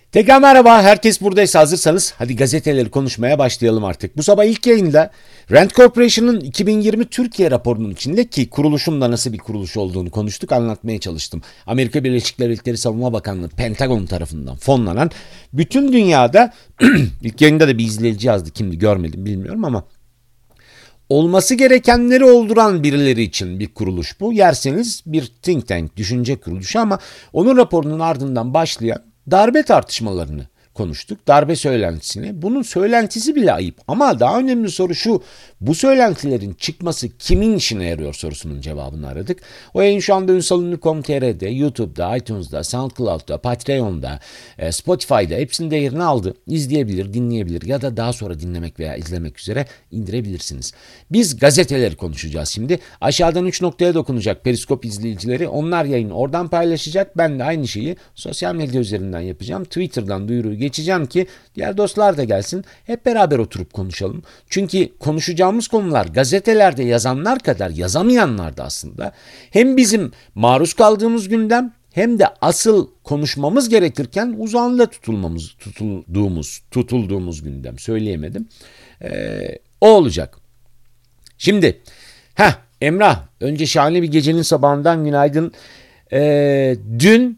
Tekrar merhaba, herkes buradaysa hazırsanız hadi gazeteleri konuşmaya başlayalım artık. Bu sabah ilk yayında Rand Corporation'ın 2020 Türkiye raporunun içinde ki kuruluşun da nasıl bir kuruluş olduğunu konuştuk, anlatmaya çalıştım. Amerika Birleşik Devletleri Savunma Bakanlığı Pentagon tarafından fonlanan bütün dünyada ilk yayında da bir izleyici yazdı, kimdi görmedim bilmiyorum ama olması gerekenleri olduran birileri için bir kuruluş bu. Yerseniz bir think tank, düşünce kuruluşu ama onun raporunun ardından başlayan darbe tartışmalarını konuştuk. Darbe söylentisini. Bunun söylentisi bile ayıp. Ama daha önemli soru şu. Bu söylentilerin çıkması kimin işine yarıyor sorusunun cevabını aradık. O yayın şu anda ünsalünlü.com.tr'de, YouTube'da, iTunes'da, SoundCloud'da, Patreon'da, Spotify'da hepsinde yerini aldı. İzleyebilir, dinleyebilir ya da daha sonra dinlemek veya izlemek üzere indirebilirsiniz. Biz gazeteleri konuşacağız şimdi. Aşağıdan 3 noktaya dokunacak Periskop izleyicileri. Onlar yayını oradan paylaşacak. Ben de aynı şeyi sosyal medya üzerinden yapacağım. Twitter'dan duyuruyu geçeceğim ki diğer dostlar da gelsin. Hep beraber oturup konuşalım. Çünkü konuşacağımız konular gazetelerde yazanlar kadar yazamayanlar da aslında hem bizim maruz kaldığımız gündem hem de asıl konuşmamız gerekirken uzağında tutulduğumuz gündem söyleyemedim. O olacak. Şimdi Emrah, önce şahane bir gecenin sabahından günaydın. Dün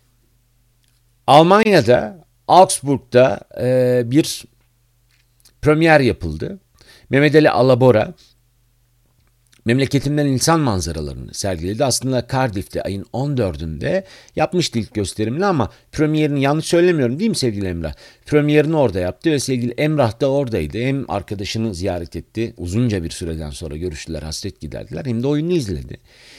Almanya'da Augsburg'da bir premier yapıldı. Mehmet Ali Alabora memleketimden insan manzaralarını sergiledi. Aslında Cardiff'te ayın 14'ünde yapmıştı ilk gösterimini ama premierini yanlış söylemiyorum değil mi sevgili Emrah? Premierini orada yaptı ve sevgili Emrah da oradaydı. Hem arkadaşını ziyaret etti. Uzunca bir süreden sonra görüştüler, hasret giderdiler. Hem de oyunu izledi.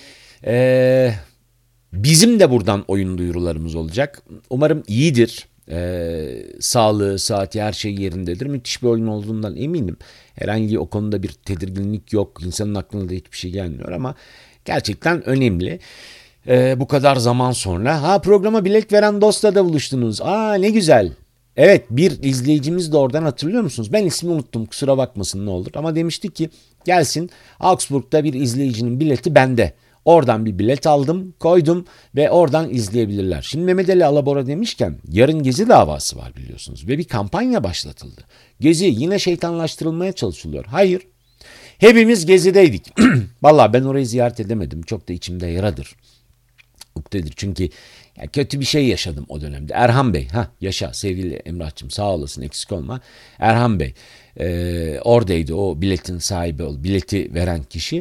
Bizim de buradan oyun duyurularımız olacak. Umarım iyidir. Sağlığı, saati, her şey yerindedir. Müthiş bir oyun olduğundan eminim. Herhangi o konuda bir tedirginlik yok. İnsanın aklına da hiçbir şey gelmiyor ama gerçekten önemli. Bu kadar zaman sonra programa bilet veren dostla da buluştunuz. Ne güzel. Evet, bir izleyicimiz de oradan, hatırlıyor musunuz? Ben ismini unuttum, kusura bakmasın ne olur. Ama demişti ki gelsin, Augsburg'da bir izleyicinin bileti bende. Oradan bir bilet aldım, koydum ve oradan izleyebilirler. Şimdi Mehmet Ali Alabora demişken yarın Gezi davası var biliyorsunuz ve bir kampanya başlatıldı. Gezi yine şeytanlaştırılmaya çalışılıyor. Hayır. Hepimiz Gezi'deydik. Vallahi ben orayı ziyaret edemedim. Çok da içimde yaradır. Ukdedir. Çünkü kötü bir şey yaşadım o dönemde. Erhan Bey, yaşa sevgili Emrah'cığım, sağ olasın, eksik olma. Erhan Bey oradaydı, o biletin sahibi, bileti veren kişi.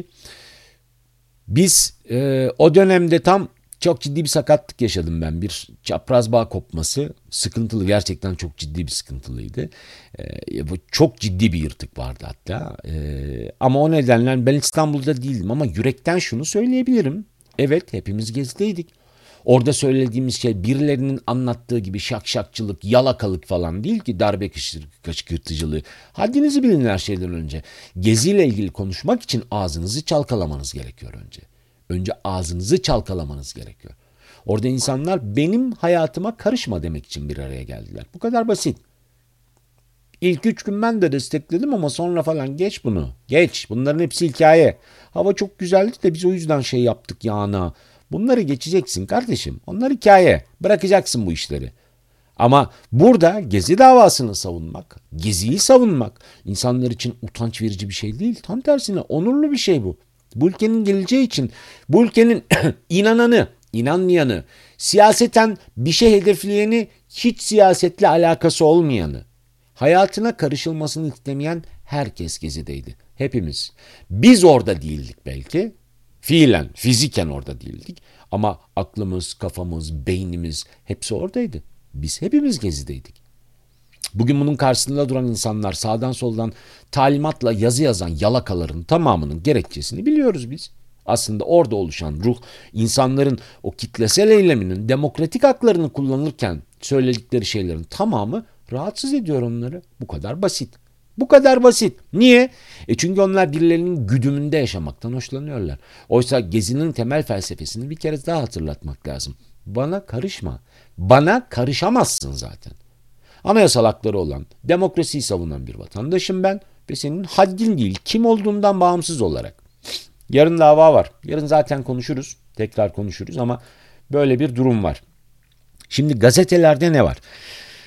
Biz o dönemde tam çok ciddi bir sakatlık yaşadım ben. Bir çapraz bağ kopması, sıkıntılı, gerçekten çok ciddi bir sıkıntılıydı. Bu çok ciddi bir yırtık vardı hatta. Ama o nedenle ben İstanbul'da değildim ama yürekten şunu söyleyebilirim. Evet, hepimiz Gezi'deydik. Orada söylediğimiz şey birilerinin anlattığı gibi şakşakçılık, yalakalık falan değil ki, darbe kışkırtıcılığı. Haddinizi bilin her şeyden önce. Gezi ile ilgili konuşmak için ağzınızı çalkalamanız gerekiyor önce. Önce ağzınızı çalkalamanız gerekiyor. Orada insanlar benim hayatıma karışma demek için bir araya geldiler. Bu kadar basit. İlk 3 gün ben de destekledim ama sonra falan geç bunu. Geç. Bunların hepsi hikaye. Hava çok güzeldi de biz o yüzden şey yaptık yana. Bunları geçeceksin kardeşim. Onlar hikaye. Bırakacaksın bu işleri. Ama burada Gezi davasını savunmak, Gezi'yi savunmak insanlar için utanç verici bir şey değil. Tam tersine onurlu bir şey bu. Bu ülkenin geleceği için, bu ülkenin inananı, inanmayanı, siyaseten bir şey hedefleyeni, hiç siyasetle alakası olmayanı, hayatına karışılmasını istemeyen herkes Gezi'deydi. Hepimiz. Biz orada değildik belki. Fiilen, fiziken orada değildik. Ama aklımız, kafamız, beynimiz hepsi oradaydı. Biz hepimiz Gezi'deydik. Bugün bunun karşısında duran insanlar, sağdan soldan talimatla yazı yazan yalakaların tamamının gerekçesini biliyoruz biz. Aslında orada oluşan ruh, insanların o kitlesel eyleminin demokratik haklarını kullanırken söyledikleri şeylerin tamamı rahatsız ediyor onları. Bu kadar basit. Bu kadar basit. Niye? Çünkü onlar birilerinin güdümünde yaşamaktan hoşlanıyorlar. Oysa Gezi'nin temel felsefesini bir kere daha hatırlatmak lazım. Bana karışma. Bana karışamazsın zaten. Anayasal hakları olan, demokrasiyi savunan bir vatandaşım ben ve senin haddin değil, kim olduğundan bağımsız olarak. Yarın dava var. Yarın zaten konuşuruz. Tekrar konuşuruz ama böyle bir durum var. Şimdi gazetelerde ne var?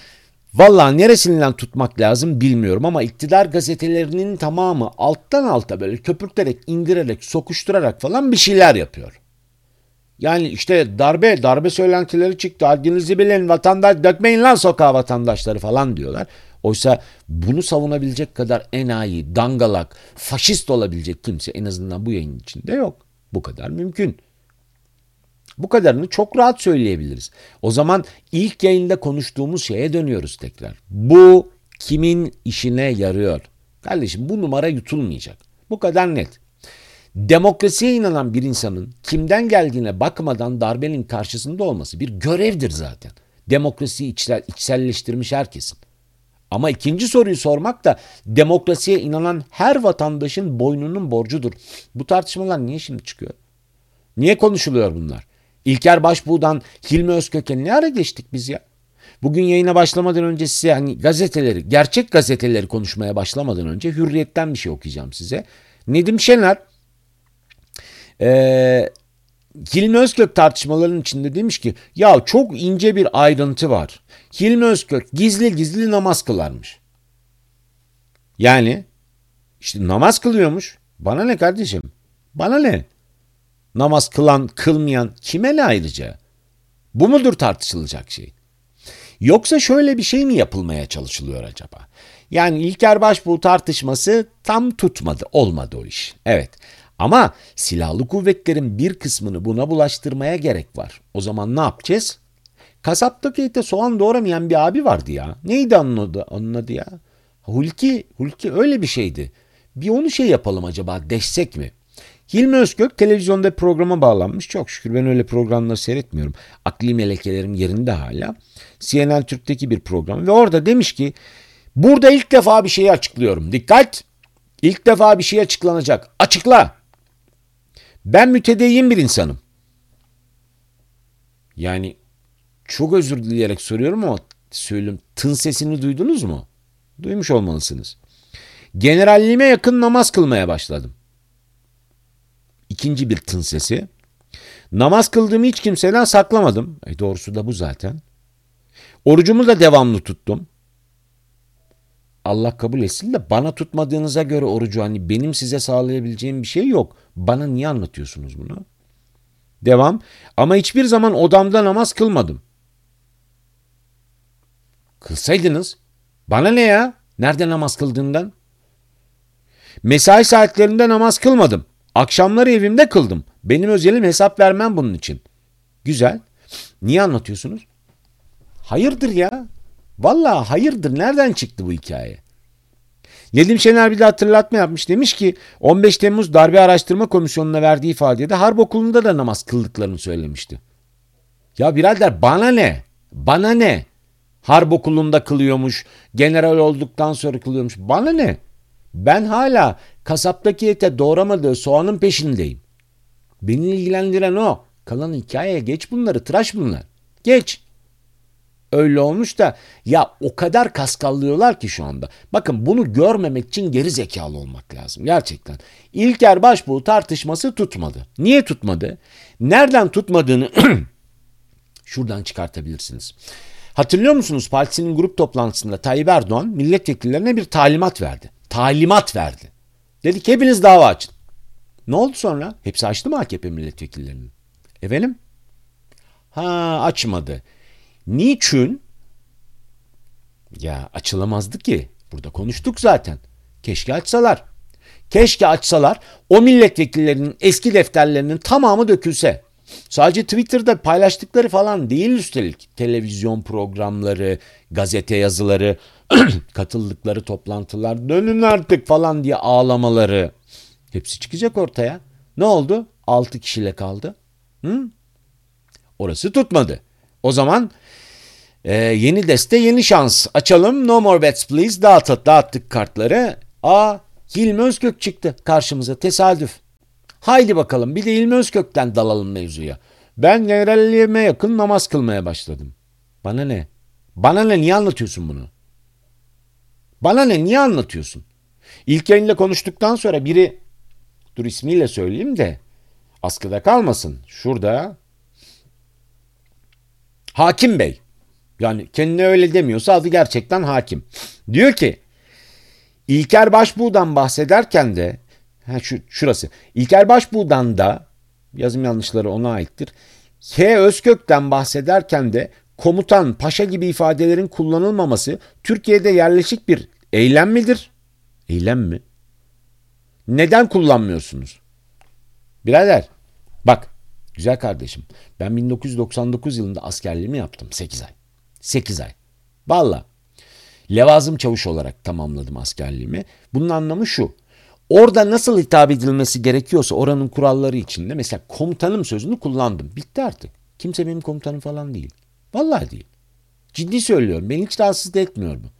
Vallahi neresinden tutmak lazım bilmiyorum ama iktidar gazetelerinin tamamı alttan alta böyle köpürterek, indirerek, sokuşturarak falan bir şeyler yapıyor. Yani işte darbe söylentileri çıktı. Haddinizi bilin, vatandaş dökmeyin lan sokağa vatandaşları falan diyorlar. Oysa bunu savunabilecek kadar enayi, dangalak, faşist olabilecek kimse en azından bu yayın içinde yok. Bu kadar mümkün. Bu kadarını çok rahat söyleyebiliriz. O zaman ilk yayında konuştuğumuz şeye dönüyoruz tekrar. Bu kimin işine yarıyor? Kardeşim bu numara yutulmayacak. Bu kadar net. Demokrasiye inanan bir insanın kimden geldiğine bakmadan darbenin karşısında olması bir görevdir zaten. Demokrasiyi içselleştirmiş herkesin. Ama ikinci soruyu sormak da demokrasiye inanan her vatandaşın boynunun borcudur. Bu tartışmalar niye şimdi çıkıyor? Niye konuşuluyor bunlar? İlker Başbuğ'dan Hilmi Özkök'e ne ara geçtik biz ya? Bugün yayına başlamadan önce size hani gazeteleri, gerçek gazeteleri konuşmaya başlamadan önce Hürriyet'ten bir şey okuyacağım size. Nedim Şener Hilmi Özkök tartışmalarının içinde demiş ki ya çok ince bir ayrıntı var. Hilmi Özkök gizli gizli namaz kılarmış. Yani işte namaz kılıyormuş. Bana ne kardeşim? Bana ne? Namaz kılan, kılmayan kime ne ayrıca? Bu mudur tartışılacak şey? Yoksa şöyle bir şey mi yapılmaya çalışılıyor acaba? Yani İlker Başbuğ tartışması tam tutmadı, olmadı o iş. Evet. Ama silahlı kuvvetlerin bir kısmını buna bulaştırmaya gerek var. O zaman ne yapacağız? Kasaptaki ete soğan doğramayan bir abi vardı ya. Neydi onun adı ya? Hulki öyle bir şeydi. Bir onu şey yapalım acaba, deşsek mi? Hilmi Özkök televizyonda programa bağlanmış. Çok şükür ben öyle programları seyretmiyorum. Akli melekelerim yerinde hala. CNN Türk'teki bir program ve orada demiş ki burada ilk defa bir şeyi açıklıyorum. Dikkat! İlk defa bir şey açıklanacak. Açıkla! Ben mütedeyyin bir insanım. Yani çok özür dileyerek soruyorum ama söyleyeyim. Tın sesini duydunuz mu? Duymuş olmalısınız. Generalliğime yakın namaz kılmaya başladım. İkinci bir tın sesi. Namaz kıldığımı hiç kimseden saklamadım. Doğrusu da bu zaten. Orucumu da devamlı tuttum. Allah kabul etsin de bana tutmadığınıza göre orucu hani benim size sağlayabileceğim bir şey yok. Bana niye anlatıyorsunuz bunu? Devam. Ama hiçbir zaman odamda namaz kılmadım. Kılsaydınız. Bana ne ya? Nerede namaz kıldığından? Mesai saatlerinde namaz kılmadım. Akşamları evimde kıldım. Benim özelim hesap vermem bunun için. Güzel. Niye anlatıyorsunuz? Hayırdır ya? Vallahi hayırdır. Nereden çıktı bu hikaye? Nedim Şener bir de hatırlatma yapmış. Demiş ki 15 Temmuz Darbe Araştırma Komisyonu'na verdiği ifadede harp okulunda da namaz kıldıklarını söylemişti. Ya birader bana ne? Bana ne? Harp okulunda kılıyormuş. General olduktan sonra kılıyormuş. Bana ne? Ben hala kasaptaki ete doğramadığı soğanın peşindeyim. Beni ilgilendiren o. Kalan hikayeye geç bunları. Tıraş bunlar. Geç. Öyle olmuş da ya o kadar kaskallıyorlar ki şu anda. Bakın bunu görmemek için geri zekalı olmak lazım gerçekten. İlker Başbuğ tartışması tutmadı. Niye tutmadı? Nereden tutmadığını şuradan çıkartabilirsiniz. Hatırlıyor musunuz partisinin grup toplantısında Tayyip Erdoğan milletvekillerine bir talimat verdi. Talimat verdi. Dedi ki hepiniz dava açın. Ne oldu sonra? Hepsi açtı mı AKP milletvekillerinin? Efendim? Açmadı. Niçin? Ya açılamazdı ki. Burada konuştuk zaten. Keşke açsalar. Keşke açsalar o milletvekillerinin eski defterlerinin tamamı dökülse. Sadece Twitter'da paylaştıkları falan değil üstelik. Televizyon programları, gazete yazıları, katıldıkları toplantılar, dönün artık falan diye ağlamaları. Hepsi çıkacak ortaya. Ne oldu? 6 kişiyle kaldı. Orası tutmadı. O zaman yeni deste yeni şans. Açalım. No more bets please. Dağıttık kartları. Hilmi Özkök çıktı karşımıza. Tesadüf. Haydi bakalım bir de Hilmi Özkök'ten dalalım mevzuya. Ben generalliğime yakın namaz kılmaya başladım. Bana ne? Bana ne? Niye anlatıyorsun bunu? Bana ne? Niye anlatıyorsun? İlk yayınla konuştuktan sonra biri, dur ismiyle söyleyeyim de askıda kalmasın. Şurada Hakim Bey. Yani kendine öyle demiyorsa adı gerçekten hakim. Diyor ki İlker Başbuğ'dan bahsederken de şurası. İlker Başbuğ'dan da yazım yanlışları ona aittir. H. Özkök'ten bahsederken de komutan, paşa gibi ifadelerin kullanılmaması Türkiye'de yerleşik bir eylem midir? Eylem mi? Neden kullanmıyorsunuz? Birader bak güzel kardeşim ben 1999 yılında askerliğimi yaptım 8 ay. 8 ay. Valla levazım çavuş olarak tamamladım askerliğimi. Bunun anlamı şu. Orada nasıl hitap edilmesi gerekiyorsa oranın kuralları içinde mesela komutanım sözünü kullandım. Bitti artık. Kimse benim komutanım falan değil. Vallahi değil. Ciddi söylüyorum. Beni hiç rahatsız etmiyor bu.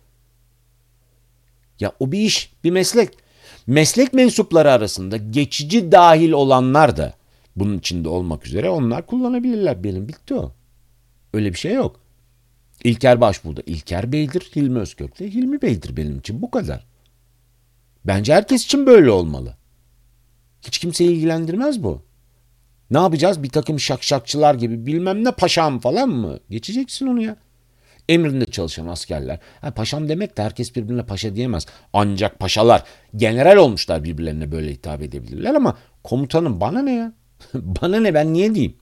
Ya o bir iş, bir meslek. Meslek mensupları arasında geçici dahil olanlar da bunun içinde olmak üzere onlar kullanabilirler. Benim bitti o. Öyle bir şey yok. İlker Başbuğ'da İlker Bey'dir, Hilmi Özkök de Hilmi Bey'dir benim için. Bu kadar. Bence herkes için böyle olmalı. Hiç kimseyi ilgilendirmez bu. Ne yapacağız? Bir takım şakşakçılar gibi bilmem ne paşam falan mı? Geçeceksin onu ya. Emrinde çalışan askerler. Paşam demek de herkes birbirine paşa diyemez. Ancak paşalar general olmuşlar birbirlerine böyle hitap edebilirler ama komutanım bana ne ya? Bana ne ben niye diyeyim?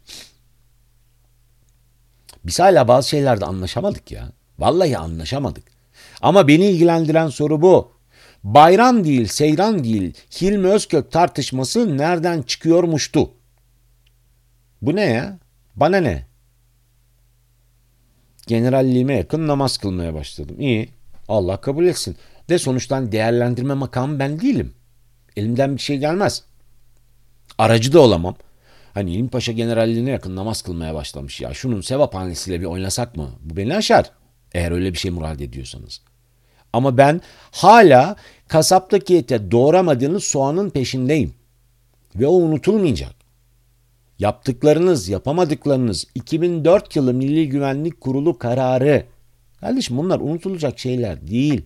Biz hala bazı şeylerde anlaşamadık ya. Vallahi anlaşamadık. Ama beni ilgilendiren soru bu. Bayram değil, seyran değil, Hilmi Özkök tartışması nereden çıkıyormuştu? Bu ne ya? Bana ne? Generalliğime yakın namaz kılmaya başladım. İyi. Allah kabul etsin. De sonuçtan değerlendirme makamı ben değilim. Elimden bir şey gelmez. Aracı da olamam. Hani İlmi Paşa generalliğine yakın namaz kılmaya başlamış ya. Şunun sevaphanesiyle bir oynasak mı? Bu beni aşar. Eğer öyle bir şey murad ediyorsanız. Ama ben hala kasaptaki ete doğramadığınız soğanın peşindeyim. Ve o unutulmayacak. Yaptıklarınız, yapamadıklarınız 2004 yılı Milli Güvenlik Kurulu kararı. Kardeşim bunlar unutulacak şeyler değil.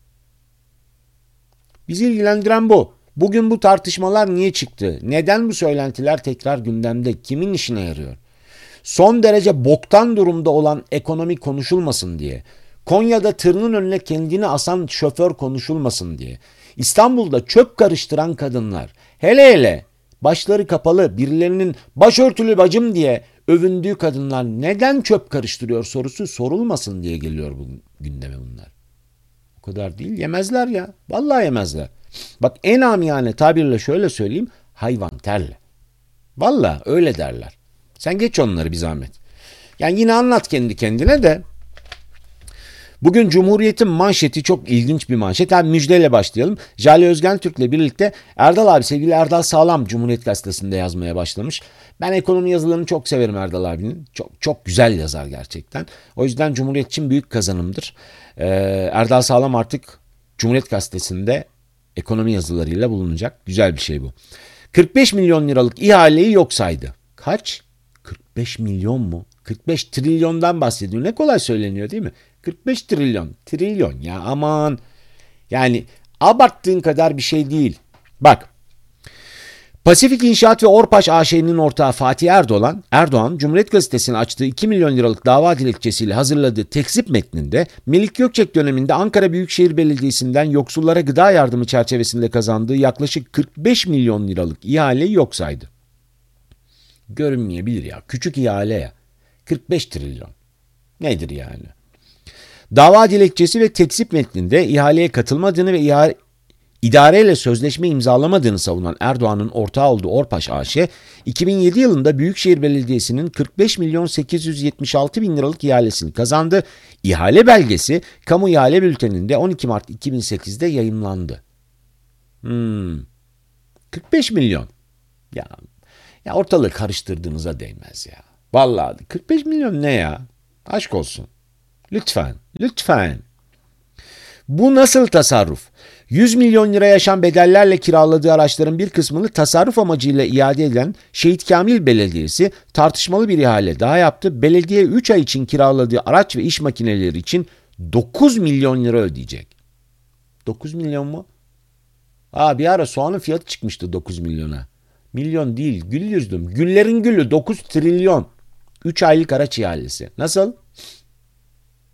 Bizi ilgilendiren bu. Bugün bu tartışmalar niye çıktı? Neden bu söylentiler tekrar gündemde? Kimin işine yarıyor? Son derece boktan durumda olan ekonomi konuşulmasın diye. Konya'da tırının önüne kendini asan şoför konuşulmasın diye. İstanbul'da çöp karıştıran kadınlar. Hele hele başları kapalı birilerinin başörtülü bacım diye övündüğü kadınlar neden çöp karıştırıyor sorusu sorulmasın diye geliyor bu gündeme bunlar. O kadar değil yemezler ya. Vallahi yemezler. Bak en amiyane tabirle şöyle söyleyeyim. Hayvan terle. Vallahi öyle derler. Sen geç onları bir zahmet. Yani yine anlat kendi kendine de. Bugün Cumhuriyet'in manşeti çok ilginç bir manşet. Abi müjdeyle başlayalım. Jale Özgen Türk'le birlikte Erdal abi sevgili Erdal Sağlam Cumhuriyet Gazetesi'nde yazmaya başlamış. Ben ekonomi yazılarını çok severim Erdal abinin. Çok güzel yazar gerçekten. O yüzden Cumhuriyet için büyük kazanımdır. Erdal Sağlam artık Cumhuriyet Gazetesi'nde ekonomi yazılarıyla bulunacak. Güzel bir şey bu. 45 milyon liralık ihaleyi yok saydı. Kaç? 45 milyon mu? 45 trilyondan bahsediyor. Ne kolay söyleniyor değil mi? 45 trilyon. Trilyon ya aman. Yani abarttığın kadar bir şey değil. Bak. Pasifik İnşaat ve Orpaş AŞ'nin ortağı Fatih Erdoğan, Cumhuriyet Gazetesi'ne açtığı 2 milyon liralık dava dilekçesiyle hazırladığı tekzip metninde Melik Gökçek döneminde Ankara Büyükşehir Belediyesi'nden yoksullara gıda yardımı çerçevesinde kazandığı yaklaşık 45 milyon liralık ihaleyi yok saydı. Görünmeyebilir ya. Küçük ihale ya. 45 trilyon. Nedir yani? Dava dilekçesi ve tekzip metninde ihaleye katılmadığını ve idareyle sözleşme imzalamadığını savunan Erdoğan'ın ortağı olduğu Orpaş AŞ, 2007 yılında Büyükşehir Belediyesi'nin 45 milyon 876 bin liralık ihalesini kazandı. İhale belgesi kamu ihale bülteninde 12 Mart 2008'de yayımlandı. 45 milyon. Ya ortalığı karıştırdığınıza değmez ya. Vallahi 45 milyon ne ya? Aşk olsun. Lütfen. Bu nasıl tasarruf? 100 milyon lira yaşam bedellerle kiraladığı araçların bir kısmını tasarruf amacıyla iade eden Şehit Kamil Belediyesi tartışmalı bir ihale daha yaptı. Belediye 3 ay için kiraladığı araç ve iş makineleri için 9 milyon lira ödeyecek. 9 milyon mu? Bir ara soğanın fiyatı çıkmıştı 9 milyona. Milyon değil, gül yüzdüm. Güllerin gülü 9 trilyon. 3 aylık araç ihalesi. Nasıl?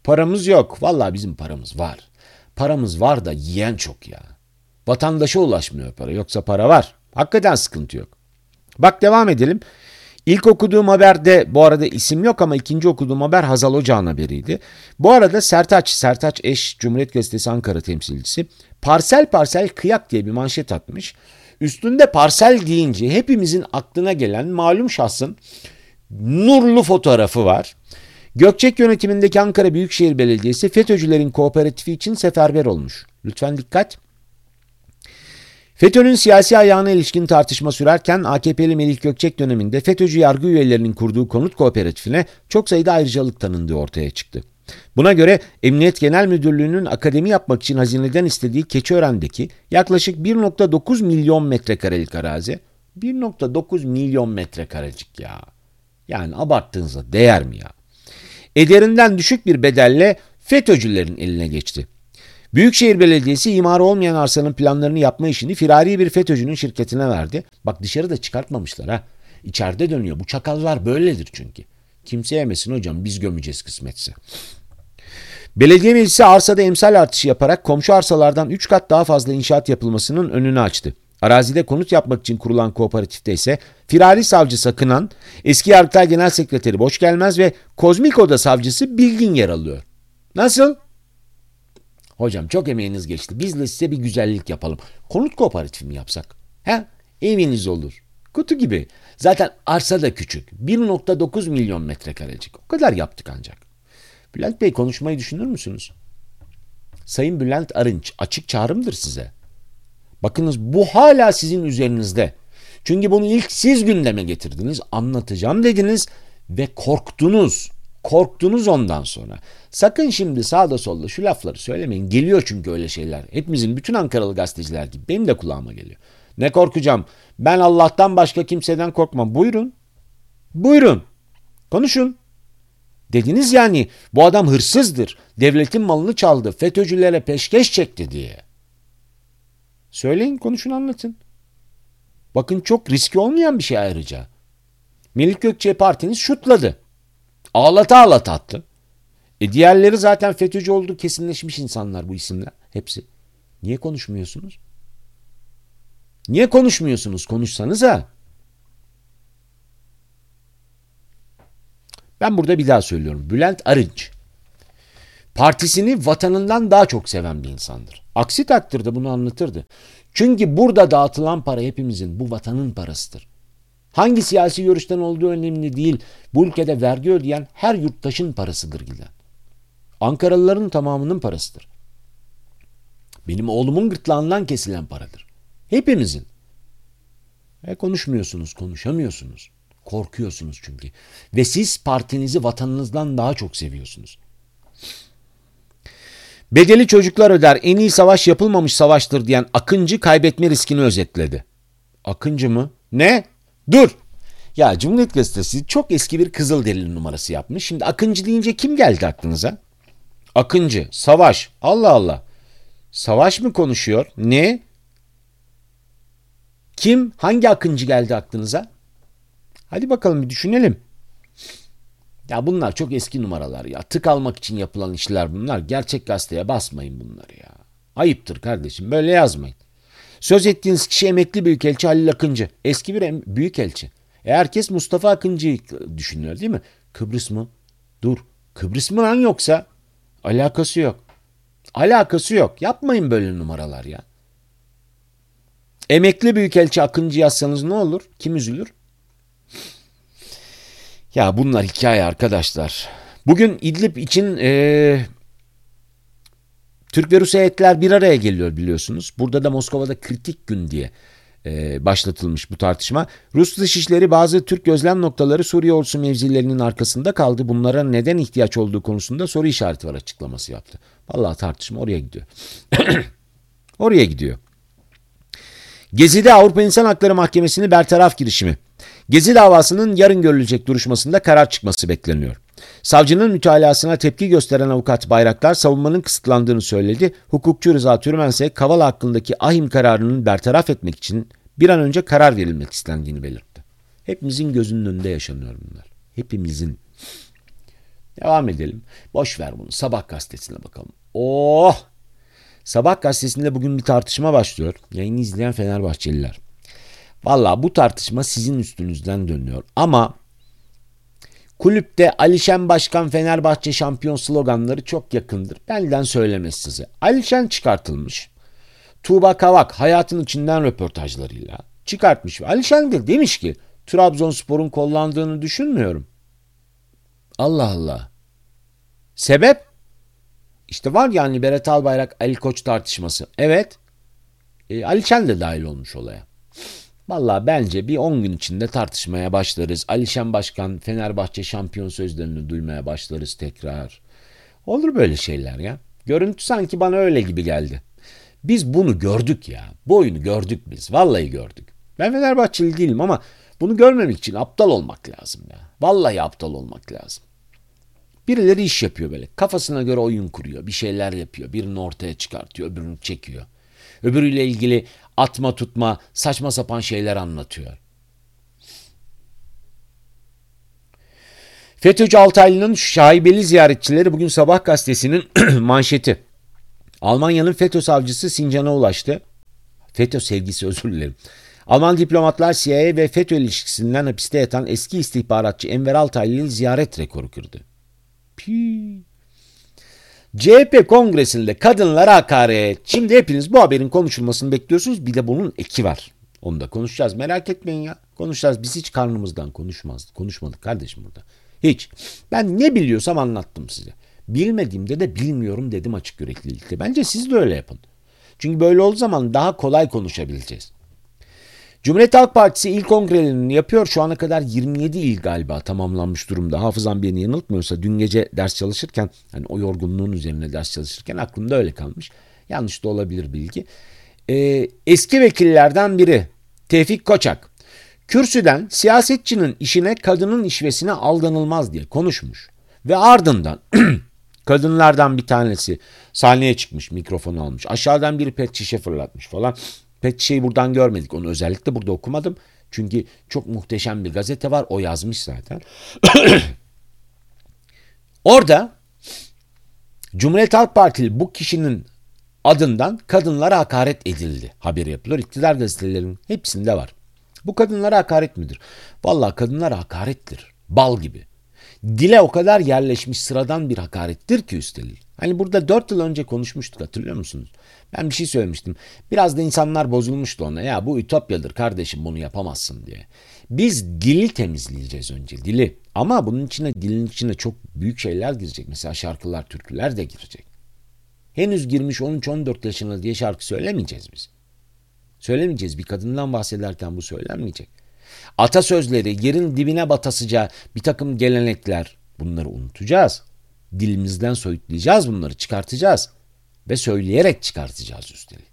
Paramız yok. Vallahi bizim paramız var. Paramız var da yiyen çok ya. Vatandaşa ulaşmıyor para. Yoksa para var. Hakikaten sıkıntı yok. Bak devam edelim. İlk okuduğum haberde, bu arada isim yok ama ikinci okuduğum haber Hazal Ocağ'ın haberiydi. Bu arada Sertaç Eş, Cumhuriyet Gazetesi Ankara temsilcisi, parsel parsel kıyak diye bir manşet atmış. Üstünde parsel deyince hepimizin aklına gelen malum şahsın nurlu fotoğrafı var. Gökçek yönetimindeki Ankara Büyükşehir Belediyesi FETÖ'cülerin kooperatifi için seferber olmuş. Lütfen dikkat. FETÖ'nün siyasi ayağına ilişkin tartışma sürerken AKP'li Melih Gökçek döneminde FETÖ'cü yargı üyelerinin kurduğu konut kooperatifine çok sayıda ayrıcalık tanındığı ortaya çıktı. Buna göre Emniyet Genel Müdürlüğü'nün akademi yapmak için hazineden istediği Keçiören'deki yaklaşık 1,9 milyon metrekarelik arazi, 1,9 milyon metrekarecik ya. Yani abarttığınızda değer mi ya? Ederinden düşük bir bedelle FETÖ'cülerin eline geçti. Büyükşehir Belediyesi imarı olmayan arsanın planlarını yapma işini firari bir FETÖ'cünün şirketine verdi. Bak dışarı da çıkartmamışlar ha. İçeride dönüyor. Bu çakallar böyledir çünkü. Kimse yemesin hocam, biz gömeceğiz kısmetse. Belediye meclisi arsada emsal artışı yaparak komşu arsalardan 3 kat daha fazla inşaat yapılmasının önünü açtı. Arazide konut yapmak için kurulan kooperatifte ise firari savcı Sakınan, eski Yargıtay Genel Sekreteri Boşgelmez ve Kozmik Oda savcısı Bilgin yer alıyor. Nasıl? Hocam çok emeğiniz geçti. Biz de size bir güzellik yapalım. Konut kooperatifi mi yapsak? He? Eviniz olur. Kutu gibi. Zaten arsa da küçük. 1,9 milyon metrekarecik. O kadar yaptık ancak. Bülent Bey, konuşmayı düşünür müsünüz? Sayın Bülent Arınç, açık çağrımdır size. Bakınız, bu hala sizin üzerinizde. Çünkü bunu ilk siz gündeme getirdiniz. Anlatacağım dediniz ve korktunuz. Korktunuz ondan sonra. Sakın şimdi sağda solda şu lafları söylemeyin. Geliyor çünkü öyle şeyler. Hepimizin, bütün Ankaralı gazeteciler gibi benim de kulağıma geliyor. Ne korkacağım? Ben Allah'tan başka kimseden korkmam. Buyurun. Buyurun. Konuşun. Dediniz yani bu adam hırsızdır. Devletin malını çaldı. FETÖ'cülere peşkeş çekti diye. Söyleyin, konuşun, anlatın. Bakın, çok riski olmayan bir şey ayrıca. Melih Gökçek'i partiniz şutladı. Ağlata ağlata attı. Diğerleri zaten FETÖ'cü olduğu kesinleşmiş insanlar, bu isimler. Hepsi. Niye konuşmuyorsunuz? Niye konuşmuyorsunuz? Konuşsanıza. Ben burada bir daha söylüyorum. Bülent Arınç partisini vatanından daha çok seven bir insandır. Aksi takdirde bunu anlatırdı. Çünkü burada dağıtılan para hepimizin, bu vatanın parasıdır. Hangi siyasi görüşten olduğu önemli değil. Bu ülkede vergi ödeyen her yurttaşın parasıdır giden. Ankaralıların tamamının parasıdır. Benim oğlumun gırtlağından kesilen paradır. Hepimizin. Konuşmuyorsunuz, konuşamıyorsunuz. Korkuyorsunuz çünkü. Ve siz partinizi vatanınızdan daha çok seviyorsunuz. Bedeli çocuklar öder, en iyi savaş yapılmamış savaştır diyen Akıncı kaybetme riskini özetledi. Akıncı mı? Ne? Dur. Ya Cumhuriyet Gazetesi çok eski bir Kızılderili numarası yapmış. Şimdi Akıncı deyince kim geldi aklınıza? Akıncı, savaş. Allah Allah. Savaş mı konuşuyor? Ne? Kim? Hangi Akıncı geldi aklınıza? Hadi bakalım bir düşünelim. Ya bunlar çok eski numaralar ya. Tık almak için yapılan işler bunlar. Gerçek gazeteye basmayın bunları ya. Ayıptır kardeşim. Böyle yazmayın. Söz ettiğiniz kişi emekli büyükelçi Halil Akıncı. Eski bir büyükelçi. Herkes Mustafa Akıncı'yı düşünüyor değil mi? Kıbrıs mı? Dur. Kıbrıs mı lan yoksa? Alakası yok. Alakası yok. Yapmayın böyle numaralar ya. Emekli büyükelçi Akıncı yazsanız ne olur? Kim üzülür? Ya bunlar hikaye arkadaşlar. Bugün İdlib için Türk ve Rus heyetler bir araya geliyor biliyorsunuz. Burada da Moskova'da kritik gün diye başlatılmış bu tartışma. Rus Dışişleri bazı Türk gözlem noktaları Suriye ordusu mevzilerinin arkasında kaldı. Bunlara neden ihtiyaç olduğu konusunda soru işareti var açıklaması yaptı. Vallahi tartışma oraya gidiyor. Oraya gidiyor. Gezi'de Avrupa İnsan Hakları Mahkemesi'nin bertaraf girişimi. Gezi davasının yarın görülecek duruşmasında karar çıkması bekleniyor. Savcının mütalasına tepki gösteren avukat Bayraktar savunmanın kısıtlandığını söyledi. Hukukçu Rıza Türmen ise Kavala hakkındaki ahim kararının bertaraf etmek için bir an önce karar verilmek istendiğini belirtti. Hepimizin gözünün önünde yaşanıyor bunlar. Hepimizin. Devam edelim. Boş ver bunu. Sabah gazetesine bakalım. Oh! Sabah gazetesinde bugün bir tartışma başlıyor. Yayını izleyen Fenerbahçeliler. Valla bu tartışma sizin üstünüzden dönüyor. Ama kulüpte Alişen Başkan Fenerbahçe şampiyon sloganları çok yakındır. Benden söylemesi size. Alişen çıkartılmış. Tuğba Kavak hayatın içinden röportajlarıyla çıkartmış. Alişen de demiş ki Trabzonspor'un kullandığını düşünmüyorum. Allah Allah. Sebep? İşte var yani Berat Albayrak Ali Koç tartışması. Evet. Alişen de dahil olmuş olaya. Vallahi bence bir 10 gün içinde tartışmaya başlarız. Alişen Başkan Fenerbahçe şampiyon sözlerini duymaya başlarız tekrar. Olur böyle şeyler ya. Görüntü sanki bana öyle gibi geldi. Biz bunu gördük ya. Bu oyunu gördük biz. Vallahi gördük. Ben Fenerbahçeli değilim ama bunu görmemek için aptal olmak lazım ya. Vallahi aptal olmak lazım. Birileri iş yapıyor böyle. Kafasına göre oyun kuruyor. Bir şeyler yapıyor. Birini ortaya çıkartıyor. Öbürünü çekiyor. Öbürüyle ilgili atma tutma saçma sapan şeyler anlatıyor. FETÖ'cü Altaylı'nın şaibeli ziyaretçileri bugün Sabah gazetesinin manşeti. Almanya'nın FETÖ savcısı Sincan'a ulaştı. FETÖ sevgisi özür dilerim. Alman diplomatlar CIA ve FETÖ ilişkisinden hapiste yatan eski istihbaratçı Enver Altaylı'yı ziyaret rekoru kırdı. CHP kongresinde kadınlara hakaret. Şimdi hepiniz bu haberin konuşulmasını bekliyorsunuz. Bir de bunun eki var. Onu da konuşacağız. Merak etmeyin ya. Konuşacağız. Biz hiç karnımızdan konuşmadık kardeşim burada. Hiç. Ben ne biliyorsam anlattım size. Bilmediğimde de bilmiyorum dedim açık yüreklilikle. Bence siz de öyle yapın. Çünkü böyle olduğu zaman daha kolay konuşabileceğiz. Cumhuriyet Halk Partisi il kongrelerini yapıyor. Şu ana kadar 27 il galiba tamamlanmış durumda. Hafızam beni yanıltmıyorsa dün gece ders çalışırken hani o yorgunluğun üzerine ders çalışırken aklımda öyle kalmış. Yanlış da olabilir bilgi. Eski vekillerden biri Tevfik Koçak. Kürsüden siyasetçinin işine kadının işvesine aldanılmaz diye konuşmuş. Ve ardından kadınlardan bir tanesi sahneye çıkmış, mikrofonu almış. Aşağıdan biri pet şişe fırlatmış falan. Pet şişeyi buradan görmedik. Onu özellikle burada okumadım. Çünkü çok muhteşem bir gazete var. O yazmış zaten. Orada Cumhuriyet Halk Partili bu kişinin adından kadınlara hakaret edildi. Haberi yapılıyor. İktidar gazetelerinin hepsinde var. Bu kadınlara hakaret midir? Vallahi kadınlara hakarettir. Bal gibi. Dile o kadar yerleşmiş sıradan bir hakarettir ki üstelik. Hani burada 4 yıl önce konuşmuştuk hatırlıyor musunuz? Ben bir şey söylemiştim. Biraz da insanlar bozulmuştu ona. Ya bu ütopyadır kardeşim bunu yapamazsın diye. Biz dili temizleyeceğiz önce dili. Ama bunun içine dilin içine çok büyük şeyler girecek. Mesela şarkılar, türküler de girecek. Henüz girmiş 13-14 yaşına diye şarkı söylemeyeceğiz biz. Söylemeyeceğiz. Bir kadından bahsederken bu söylenmeyecek. Atasözleri, yerin dibine batasıca bir takım gelenekler bunları unutacağız. Dilimizden soyutlayacağız bunları çıkartacağız. Ve söyleyerek çıkartacağız üstelik.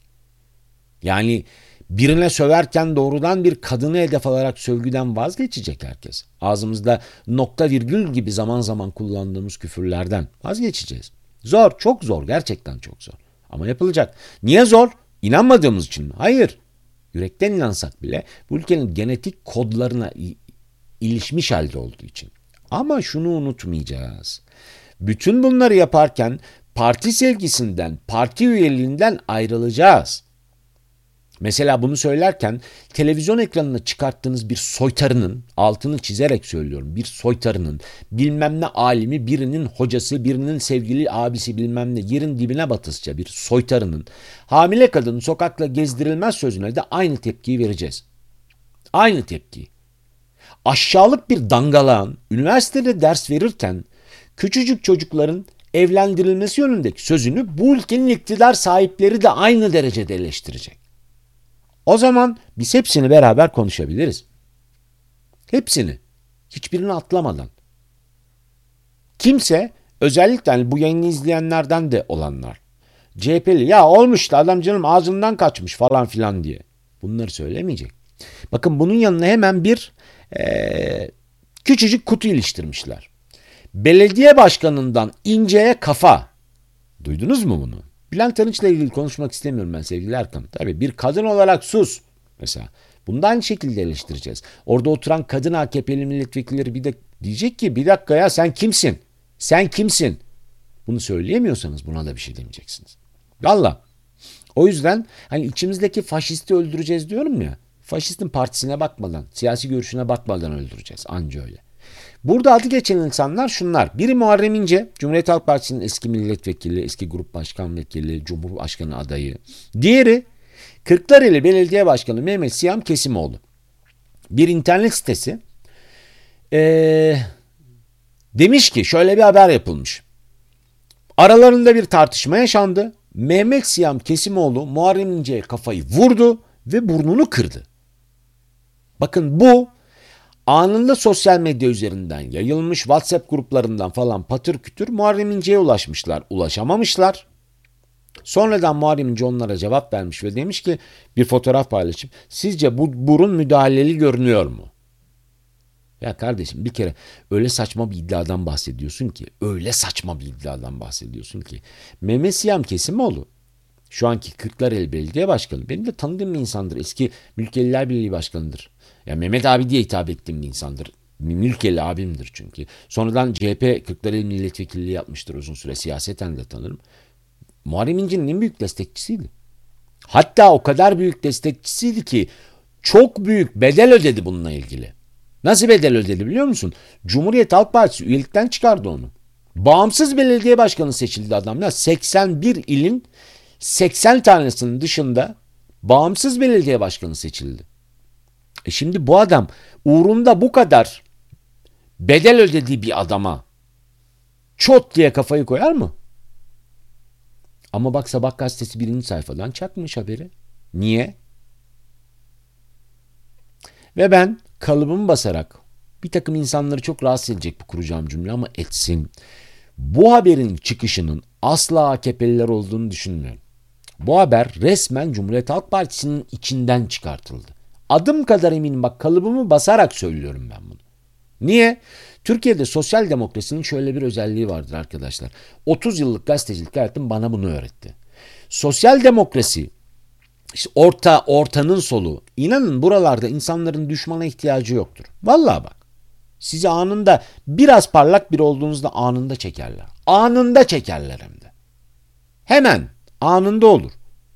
Yani birine söverken doğrudan bir kadını hedef alarak sövgüden vazgeçecek herkes. Ağzımızda nokta virgül gibi zaman zaman kullandığımız küfürlerden vazgeçeceğiz. Zor, çok zor, gerçekten çok zor. Ama yapılacak. Niye zor? İnanmadığımız için mi? Hayır. Yürekten inansak bile bu ülkenin genetik kodlarına ilişmiş halde olduğu için. Ama şunu unutmayacağız. Bütün bunları yaparken parti sevgisinden, parti üyeliğinden ayrılacağız. Mesela bunu söylerken televizyon ekranına çıkarttığınız bir soytarının, altını çizerek söylüyorum, bir soytarının, bilmem ne alimi, birinin hocası, birinin sevgili abisi bilmem ne, yerin dibine batısıca bir soytarının, hamile kadın sokakla gezdirilmez sözüne de aynı tepkiyi vereceğiz. Aynı tepkiyi. Aşağılık bir dangalağın üniversitede ders verirken küçücük çocukların evlendirilmesi yönündeki sözünü bu ülkenin iktidar sahipleri de aynı derecede eleştirecek. O zaman biz hepsini beraber konuşabiliriz. Hepsini. Hiçbirini atlamadan. Kimse özellikle hani bu yayını izleyenlerden de olanlar CHP'li ya olmuş da adam canım ağzından kaçmış falan filan diye. Bunları söylemeyecek. Bakın bunun yanına hemen bir küçücük kutu iliştirmişler. Belediye başkanından İnce'ye kafa. Duydunuz mu bunu? Bülent Arınç'la ilgili konuşmak istemiyorum ben sevgili Erkan. Tabii bir kadın olarak sus. Mesela bunu da aynı şekilde eleştireceğiz. Orada oturan kadın AKP'li milletvekilleri bir de diyecek ki bir dakika ya sen kimsin? Sen kimsin? Bunu söyleyemiyorsanız buna da bir şey demeyeceksiniz. Valla. O yüzden hani içimizdeki faşisti öldüreceğiz diyorum ya. Faşistin partisine bakmadan, siyasi görüşüne bakmadan öldüreceğiz. Anca öyle. Burada adı geçen insanlar şunlar. Biri Muharrem İnce, Cumhuriyet Halk Partisi'nin eski milletvekili, eski grup başkan vekili, cumhurbaşkanı adayı. Diğeri Kırklareli Belediye Başkanı Mehmet Siyam Kesimoğlu. Bir internet sitesi demiş ki şöyle bir haber yapılmış. Aralarında bir tartışma yaşandı. Mehmet Siyam Kesimoğlu Muharrem İnce'ye kafayı vurdu ve burnunu kırdı. Bakın bu anında sosyal medya üzerinden yayılmış, WhatsApp gruplarından falan patır kütür Muharrem İnce'ye ulaşmışlar. Ulaşamamışlar. Sonradan Muharrem İnce onlara cevap vermiş ve demiş ki bir fotoğraf paylaşıp sizce bu burun müdahaleli görünüyor mu? Ya kardeşim bir kere öyle saçma bir iddiadan bahsediyorsun ki, Mehmet Siyam Kesimoğlu şu anki Kırklareli Belediye Başkanı benim de tanıdığım bir insandır. Eski Mülkeliler Birliği Başkanıdır. Ya Mehmet abi diye hitap ettiğim bir insandır. Mülkeli abimdir çünkü. Sonradan CHP Kırklareli milletvekilliği yapmıştır uzun süre. Siyaseten de tanırım. Muharrem İnce'nin en büyük destekçisiydi. Hatta o kadar büyük destekçisiydi ki çok büyük bedel ödedi bununla ilgili. Nasıl bedel ödedi biliyor musun? Cumhuriyet Halk Partisi üyelikten çıkardı onu. Bağımsız belediye başkanı seçildi adam. Ya 81 ilin 80 tanesinin dışında bağımsız belediye başkanı seçildi. Şimdi bu adam uğrunda bu kadar bedel ödediği bir adama çot diye kafayı koyar mı? Ama bak Sabah gazetesi 1. sayfadan çakmış haberi. Niye? Ve ben kalıbımı basarak bir takım insanları çok rahatsız edecek bu kuracağım cümle ama etsin. Bu haberin çıkışının asla AKP'liler olduğunu düşünmüyorum. Bu haber resmen Cumhuriyet Halk Partisi'nin içinden çıkartıldı. Adım kadar eminim bak kalıbımı basarak söylüyorum ben bunu. Niye? Türkiye'de sosyal demokrasinin şöyle bir özelliği vardır arkadaşlar. 30 yıllık gazetecilik hayatım bana bunu öğretti. Sosyal demokrasi İşte ortanın solu. İnanın buralarda insanların düşmana ihtiyacı yoktur. Vallahi bak. Sizi anında biraz parlak bir olduğunuzda anında çekerler. Anında çekerler hem de. Hemen anında olur.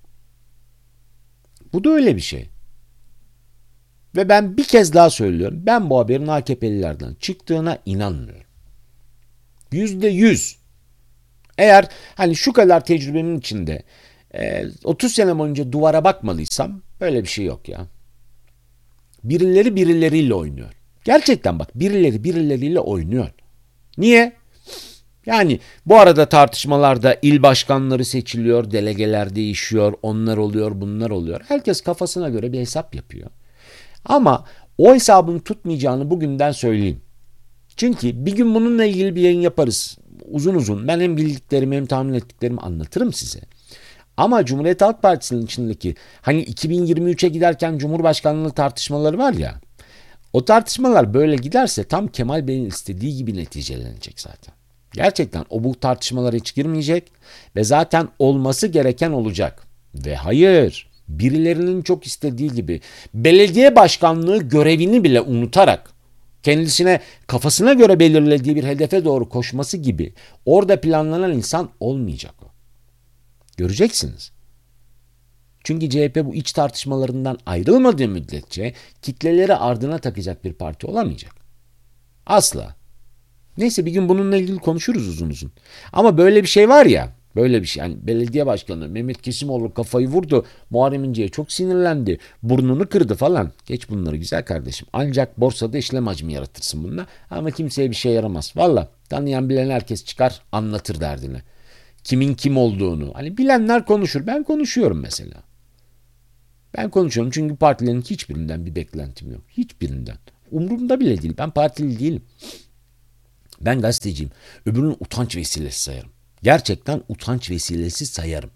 Bu da öyle bir şey. Ve ben bir kez daha söylüyorum. Ben bu haberin AKP'lilerden çıktığına inanmıyorum. %100. Eğer hani şu kadar tecrübemin içinde 30 sene boyunca duvara bakmadıysam böyle bir şey yok ya. Birileri birileriyle oynuyor. Gerçekten bak birileri birileriyle oynuyor. Niye? Yani bu arada tartışmalarda il başkanları seçiliyor, delegeler değişiyor, onlar oluyor, bunlar oluyor. Herkes kafasına göre bir hesap yapıyor. Ama o hesabın tutmayacağını bugünden söyleyeyim. Çünkü bir gün bununla ilgili bir yayın yaparız. Uzun uzun. Ben hem bildiklerimi hem tahmin ettiklerimi anlatırım size. Ama Cumhuriyet Halk Partisi'nin içindeki hani 2023'e giderken Cumhurbaşkanlığı tartışmaları var ya. O tartışmalar böyle giderse tam Kemal Bey'in istediği gibi neticelenecek zaten. Gerçekten o bu tartışmalara hiç girmeyecek ve zaten olması gereken olacak. Ve hayır, birilerinin çok istediği gibi belediye başkanlığı görevini bile unutarak kendisine kafasına göre belirlediği bir hedefe doğru koşması gibi orada planlanan insan olmayacak o. Göreceksiniz. Çünkü CHP bu iç tartışmalarından ayrılmadığı müddetçe kitleleri ardına takacak bir parti olamayacak. Asla. Neyse bir gün bununla ilgili konuşuruz uzun uzun. Ama böyle bir şey var ya, böyle bir şey. Yani belediye başkanı Mehmet Kesimoğlu kafayı vurdu, Muharrem İnce'ye çok sinirlendi, burnunu kırdı falan. Geç bunları güzel kardeşim. Ancak borsada işlem hacmi yaratırsın bununla. Ama kimseye bir şey yaramaz. Valla tanıyan bilen herkes çıkar anlatır derdini. Kimin kim olduğunu. Hani bilenler konuşur. Ben konuşuyorum mesela. Ben konuşuyorum çünkü partilerin hiçbirinden bir beklentim yok. Hiçbirinden. Umurumda bile değil. Ben partili değilim. Ben gazeteciyim. Öbürünü utanç vesilesi sayarım. Gerçekten utanç vesilesi sayarım.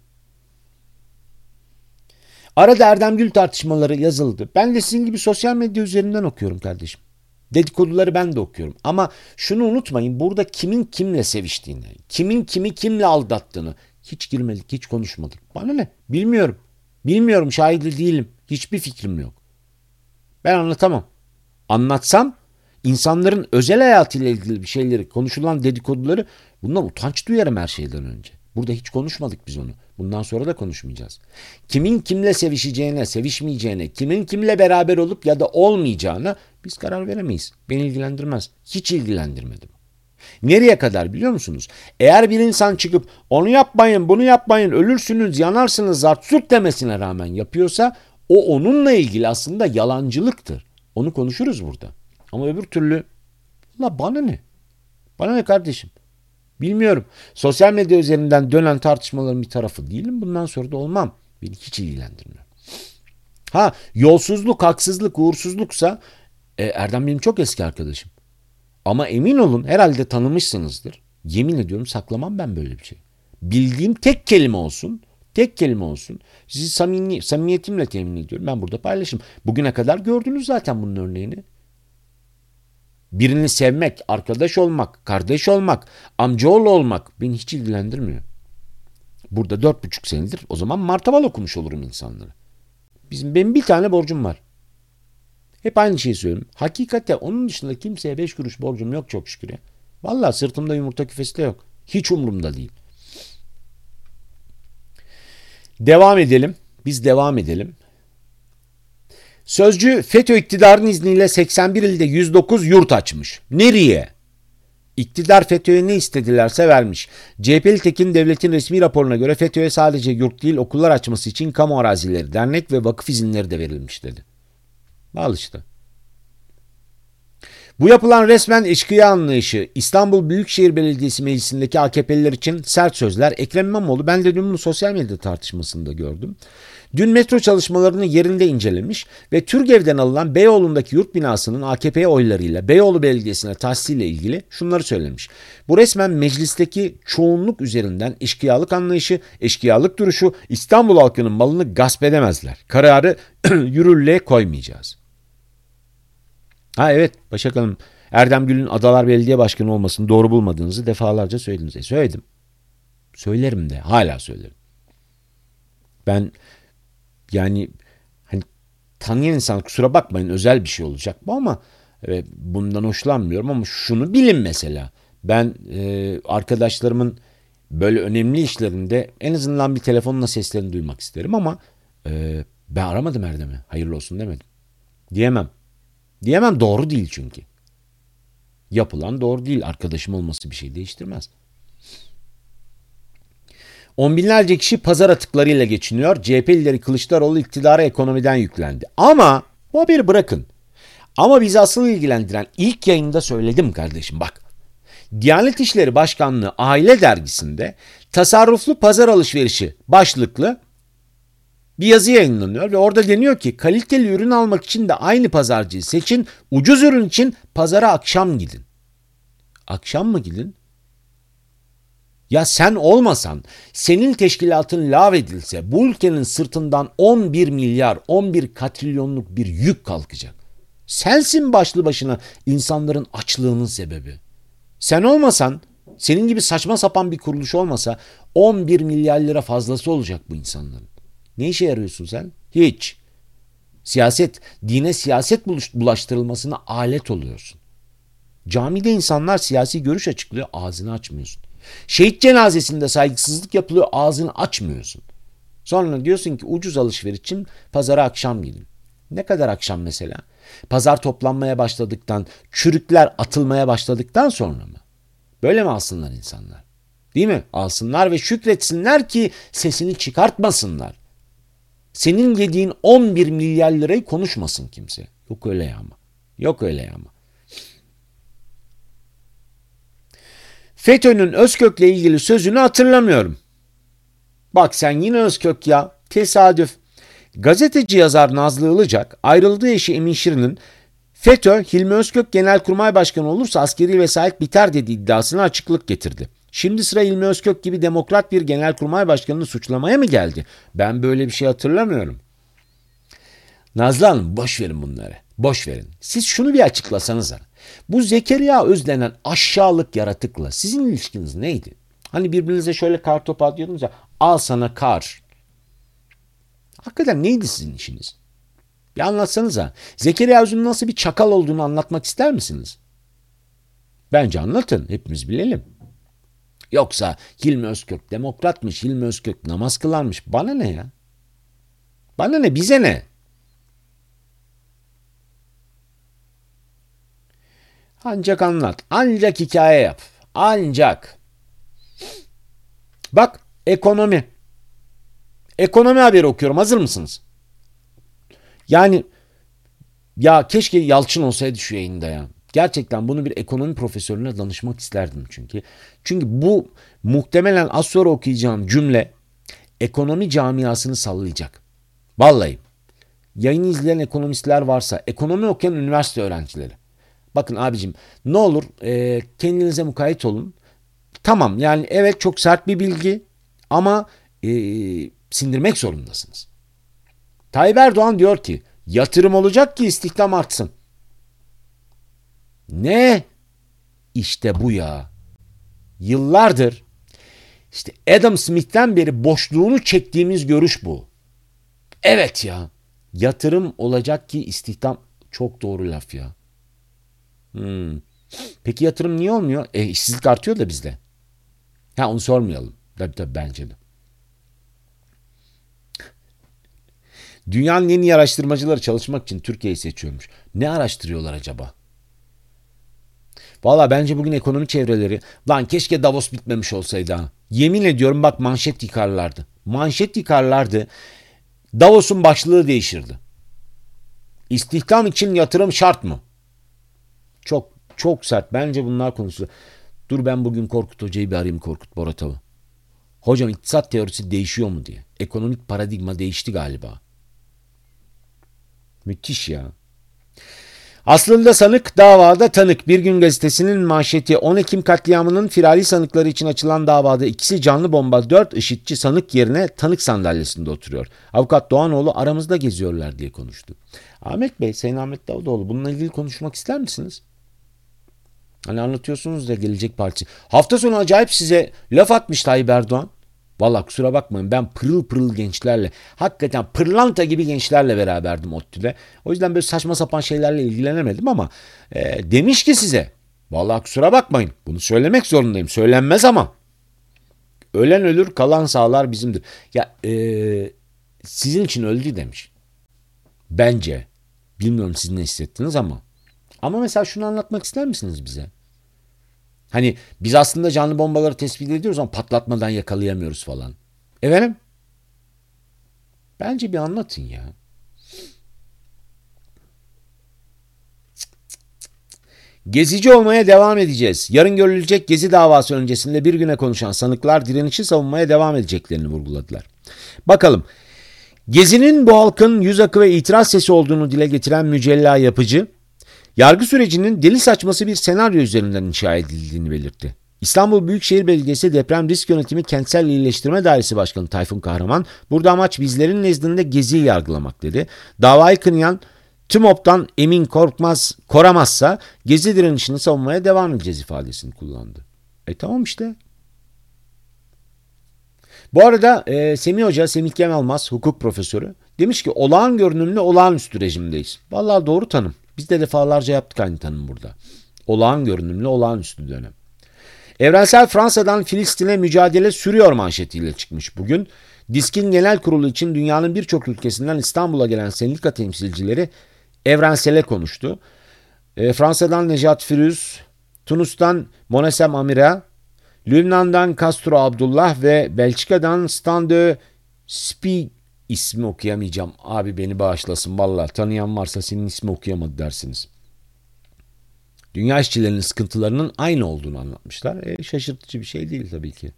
Arada Erdem Gül tartışmaları yazıldı. Ben de sizin gibi sosyal medya üzerinden okuyorum kardeşim. Dedikoduları ben de okuyorum. Ama şunu unutmayın burada kimin kimle seviştiğini, kimin kimi kimle aldattığını hiç girmedik, hiç konuşmadık. Bana ne? Bilmiyorum. Bilmiyorum, şahidi değilim. Hiçbir fikrim yok. Ben anlatamam. Anlatsam İnsanların özel hayatıyla ilgili bir şeyleri, konuşulan dedikoduları, bundan utanç duyarım her şeyden önce. Burada hiç konuşmadık biz onu. Bundan sonra da konuşmayacağız. Kimin kimle sevişeceğine, sevişmeyeceğine, kimin kimle beraber olup ya da olmayacağına biz karar veremeyiz. Beni ilgilendirmez. Hiç ilgilendirmedi bu. Nereye kadar biliyor musunuz? Eğer bir insan çıkıp onu yapmayın, bunu yapmayın, ölürsünüz, yanarsınız, zart surt demesine rağmen yapıyorsa o onunla ilgili aslında yalancılıktır. Onu konuşuruz burada. Ama öbür türlü la bana ne? Bana ne kardeşim? Bilmiyorum. Sosyal medya üzerinden dönen tartışmaların bir tarafı değilim. Bundan sonra da olmam. Beni hiç ilgilendirmiyor. Ha, yolsuzluk, haksızlık, uğursuzluksa Erdem benim çok eski arkadaşım. Ama emin olun herhalde tanımışsınızdır. Yemin ediyorum saklamam ben böyle bir şey. Bildiğim tek kelime olsun. Tek kelime olsun. Sizi samimiyetimle temin ediyorum. Ben burada paylaşayım. Bugüne kadar gördünüz zaten bunun örneğini. Birini sevmek, arkadaş olmak, kardeş olmak, amcaoğlu olmak beni hiç ilgilendirmiyor. Burada 4,5 senedir o zaman martaval okumuş olurum insanlara. Benim bir tane borcum var. Hep aynı şeyi söylüyorum. Hakikaten onun dışında kimseye 5 kuruş borcum yok çok şükür ya. Vallahi sırtımda yumurta küfesi de yok. Hiç umurumda değil. Devam edelim. Biz devam edelim. Sözcü FETÖ iktidarın izniyle 81 ilde 109 yurt açmış. Nereye? İktidar FETÖ'ye ne istedilerse vermiş. CHP'li Tekin devletin resmi raporuna göre FETÖ'ye sadece yurt değil okullar açması için kamu arazileri, dernek ve vakıf izinleri de verilmiş dedi. Al işte. Bu yapılan resmen eşkıya anlayışı. İstanbul Büyükşehir Belediyesi Meclisi'ndeki AKP'liler için sert sözler. Ekrem İmamoğlu, ben de dün bunu sosyal medya tartışmasında gördüm. Dün metro çalışmalarını yerinde incelemiş ve TÜRGEV'den alınan Beyoğlu'ndaki yurt binasının AKP oylarıyla Beyoğlu Belediyesi'ne tahsisiyle ilgili şunları söylemiş. Bu resmen meclisteki çoğunluk üzerinden eşkıyalık anlayışı, eşkıyalık duruşu, İstanbul halkının malını gasp edemezler. Kararı yürürlüğe koymayacağız. Ha evet Başak Hanım, Erdem Gül'ün Adalar Belediye Başkanı olmasını doğru bulmadığınızı defalarca söylediniz. Söyledim. Söylerim de hala söylerim. Ben yani hani tanıyan insan kusura bakmayın özel bir şey olacak bu ama bundan hoşlanmıyorum ama şunu bilin mesela. Ben arkadaşlarımın böyle önemli işlerinde en azından bir telefonla seslerini duymak isterim ama ben aramadım Erdem'i. Hayırlı olsun demedim. Diyemem. Diyemem, doğru değil çünkü. Yapılan doğru değil. Arkadaşım olması bir şey değiştirmez. On binlerce kişi pazar atıklarıyla geçiniyor. CHP lideri Kılıçdaroğlu iktidara ekonomiden yüklendi. Ama bu haberi bırakın. Ama bizi asıl ilgilendiren ilk yayında söyledim kardeşim bak. Diyanet İşleri Başkanlığı Aile Dergisi'nde tasarruflu pazar alışverişi başlıklı bir yazı yayınlanıyor ve orada deniyor ki kaliteli ürün almak için de aynı pazarcıyı seçin. Ucuz ürün için pazara akşam gidin. Akşam mı gidin? Ya sen olmasan, senin teşkilatın lağvedilse bu ülkenin sırtından 11 milyar, 11 katrilyonluk bir yük kalkacak. Sensin başlı başına insanların açlığının sebebi. Sen olmasan, senin gibi saçma sapan bir kuruluş olmasa 11 milyar lira fazlası olacak bu insanların. Ne işe yarıyorsun sen? Hiç. Dine siyaset bulaştırılmasına alet oluyorsun. Camide insanlar siyasi görüş açıklıyor, ağzını açmıyorsun. Şehit cenazesinde saygısızlık yapılıyor, ağzını açmıyorsun. Sonra diyorsun ki ucuz alışveriş için pazara akşam gidin. Ne kadar akşam mesela? Pazar toplanmaya başladıktan, çürükler atılmaya başladıktan sonra mı? Böyle mi alsınlar insanlar? Değil mi? Alsınlar ve şükretsinler ki sesini çıkartmasınlar. Senin yediğin 11 milyar lirayı konuşmasın kimse. Yok öyle ya ama. Yok öyle ya ama. FETÖ'nün Özkök'le ilgili sözünü hatırlamıyorum. Bak sen yine Özkök ya. Tesadüf. Gazeteci yazar Nazlı Ilıcak ayrıldığı eşi Emin Şirin'in FETÖ, Hilmi Özkök Genelkurmay Başkanı olursa askeri vesayet biter dediği iddiasına açıklık getirdi. Şimdi sıra Hilmi Özkök gibi demokrat bir Genelkurmay Başkanı'nı suçlamaya mı geldi? Ben böyle bir şey hatırlamıyorum. Nazlı Hanım boş verin bunları. Boş verin. Siz şunu bir açıklasanıza. Bu Zekeriya Öz denen aşağılık yaratıkla sizin ilişkiniz neydi? Hani birbirinize şöyle kar topu atıyordunuz ya. Al sana kar. Hakikaten neydi sizin işiniz? Bir anlatsanıza. Zekeriya Özün'ün nasıl bir çakal olduğunu anlatmak ister misiniz? Bence anlatın. Hepimiz bilelim. Yoksa Hilmi Özkök demokratmış, Hilmi Özkök namaz kılarmış. Bana ne ya? Bana ne? Bize ne? Ancak anlat. Ancak hikaye yap. Ancak. Bak ekonomi. Ekonomi haberi okuyorum. Hazır mısınız? Yani ya keşke Yalçın olsaydı şu yayında ya. Gerçekten bunu bir ekonomi profesörüne danışmak isterdim çünkü. Çünkü bu muhtemelen az sonra okuyacağım cümle ekonomi camiasını sallayacak. Vallahi. Yayını izleyen ekonomistler varsa, ekonomi okuyan üniversite öğrencileri. Bakın abicim ne olur kendinize mukayyet olun. Tamam yani evet çok sert bir bilgi ama sindirmek zorundasınız. Tayyip Erdoğan diyor ki yatırım olacak ki istihdam artsın. Ne? İşte bu ya. Yıllardır işte Adam Smith'ten beri boşluğunu çektiğimiz görüş bu. Evet ya. Yatırım olacak ki istihdam çok doğru laf ya. Peki yatırım niye olmuyor? İşsizlik artıyor da bizde. Ha onu sormayalım. Tabii bence de. Dünyanın en iyi araştırmacıları çalışmak için Türkiye'yi seçiyormuş. Ne araştırıyorlar acaba? Valla bence bugün ekonomi çevreleri lan keşke Davos bitmemiş olsaydı ha. Yemin ediyorum bak manşet yıkarlardı. Manşet yıkarlardı. Davos'un başlığı değişirdi. İstihdam için yatırım şart mı? Çok çok sert. Bence bunlar konuşuluyor. Dur ben bugün Korkut Hoca'yı bir arayayım, Korkut Boratav'ı. Hocam iktisat teorisi değişiyor mu diye. Ekonomik paradigma değişti galiba. Müthiş ya. Aslında sanık davada tanık. Bir Gün Gazetesi'nin manşeti 10 Ekim katliamının firari sanıkları için açılan davada ikisi canlı bomba 4 IŞİD'ci sanık yerine tanık sandalyesinde oturuyor. Avukat Doğanoğlu aramızda geziyorlar diye konuştu. Ahmet Bey, Sayın Ahmet Davutoğlu bununla ilgili konuşmak ister misiniz? Hani anlatıyorsunuz da Gelecek Partisi. Hafta sonu acayip size laf atmış Tayyip Erdoğan. Valla kusura bakmayın ben pırıl pırıl gençlerle hakikaten pırlanta gibi gençlerle beraberdim ODTÜ'de. O yüzden böyle saçma sapan şeylerle ilgilenemedim ama demiş ki size valla kusura bakmayın bunu söylemek zorundayım. Söylenmez ama ölen ölür kalan sağlar bizimdir. Ya sizin için öldü demiş. Bence bilmiyorum siz ne hissettiniz ama mesela şunu anlatmak ister misiniz bize? Hani biz aslında canlı bombaları tespit ediyoruz ama patlatmadan yakalayamıyoruz falan. Efendim? Bence bir anlatın ya. Gezici olmaya devam edeceğiz. Yarın görülecek Gezi davası öncesinde bir güne konuşan sanıklar direnişi savunmaya devam edeceklerini vurguladılar. Bakalım. Gezi'nin bu halkın yüz akı ve itiraz sesi olduğunu dile getiren Mücella Yapıcı, yargı sürecinin deli saçması bir senaryo üzerinden inşa edildiğini belirtti. İstanbul Büyükşehir Belediyesi Deprem Risk Yönetimi Kentsel İyileştirme Dairesi Başkanı Tayfun Kahraman, burada amaç bizlerin nezdinde Gezi'yi yargılamak dedi. Davayı kınayan TÜMOP'tan Emin Koramazsa Gezi direnişini savunmaya devam edeceğiz ifadesini kullandı. Tamam işte. Bu arada Semih Hoca, Semih Kemalmaz, hukuk profesörü demiş ki olağan görünümlü olağanüstü rejimdeyiz. Vallahi doğru tanım. Biz de defalarca yaptık aynı tanım burada. Olağan görünümlü olağanüstü dönem. Evrensel Fransa'dan Filistin'e mücadele sürüyor manşetiyle çıkmış bugün. DİSK'in genel kurulu için dünyanın birçok ülkesinden İstanbul'a gelen sendika temsilcileri Evrensel'e konuştu. Fransa'dan Nejat Firuz, Tunus'tan Monesem Amira, Lübnan'dan Castro Abdullah ve Belçika'dan Stan de Spie ismi okuyamayacağım. Abi beni bağışlasın valla tanıyan varsa senin ismi okuyamadı dersiniz. Dünya işçilerinin sıkıntılarının aynı olduğunu anlatmışlar. Şaşırtıcı bir şey değil tabii ki.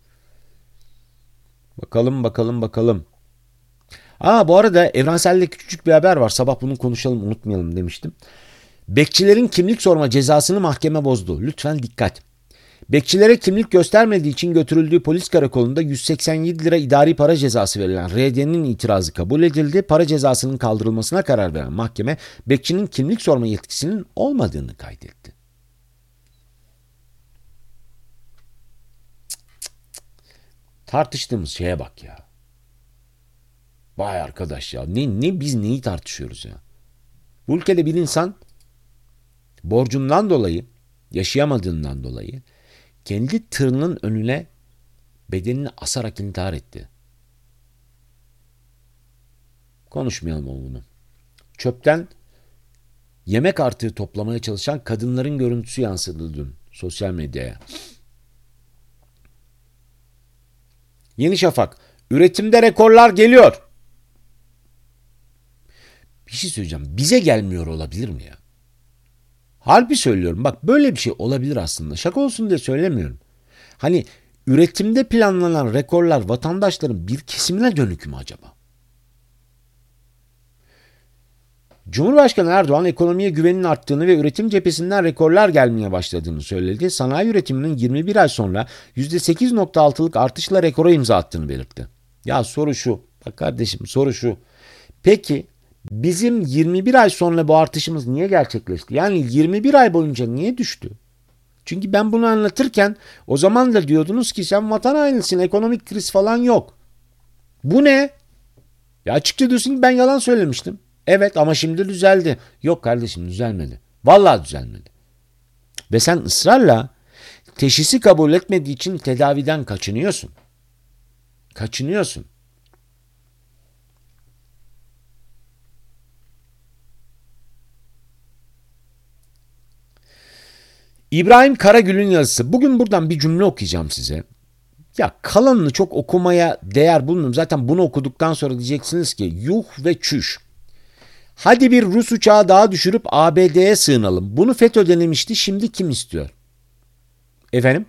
Bakalım. Bu arada Evrensel'de küçücük bir haber var. Sabah bunu konuşalım unutmayalım demiştim. Bekçilerin kimlik sorma cezasını mahkeme bozdu. Lütfen dikkat. Bekçilere kimlik göstermediği için götürüldüğü polis karakolunda 187 lira idari para cezası verilen RD'nin itirazı kabul edildi. Para cezasının kaldırılmasına karar veren mahkeme bekçinin kimlik sorma yetkisinin olmadığını kaydetti. Tartıştığımız şeye bak ya. Vay arkadaş ya. Biz neyi tartışıyoruz ya? Bu ülkede bir insan borcundan dolayı, yaşayamadığından dolayı kendi tırının önüne bedenini asarak intihar etti. Konuşmayalım o bunu. Çöpten yemek artığı toplamaya çalışan kadınların görüntüsü yansıdı dün sosyal medyaya. Yeni Şafak. Üretimde rekorlar geliyor. Bir şey söyleyeceğim. Bize gelmiyor olabilir mi ya? Harbi söylüyorum. Bak böyle bir şey olabilir aslında. Şaka olsun diye söylemiyorum. Hani üretimde planlanan rekorlar vatandaşların bir kesimine dönük mü acaba? Cumhurbaşkanı Erdoğan ekonomiye güvenin arttığını ve üretim cephesinden rekorlar gelmeye başladığını söyledi. Sanayi üretiminin 21 ay sonra %8,6'lık artışla rekora imza attığını belirtti. Ya soru şu, bak kardeşim soru şu. Peki bizim 21 ay sonra bu artışımız niye gerçekleşti? Yani 21 ay boyunca niye düştü? Çünkü ben bunu anlatırken o zaman da diyordunuz ki sen vatan hainisin, ekonomik kriz falan yok. Bu ne? Ya açıkça diyorsun ki ben yalan söylemiştim. Evet ama şimdi düzeldi. Yok kardeşim düzelmedi. Vallahi düzelmedi. Ve sen ısrarla teşhisi kabul etmediği için tedaviden kaçınıyorsun. Kaçınıyorsun. İbrahim Karagül'ün yazısı. Bugün buradan bir cümle okuyacağım size. Ya kalanını çok okumaya değer bulmuyorum. Zaten bunu okuduktan sonra diyeceksiniz ki yuh ve çüş. Hadi bir Rus uçağı daha düşürüp ABD'ye sığınalım. Bunu FETÖ denemişti, şimdi kim istiyor? Efendim?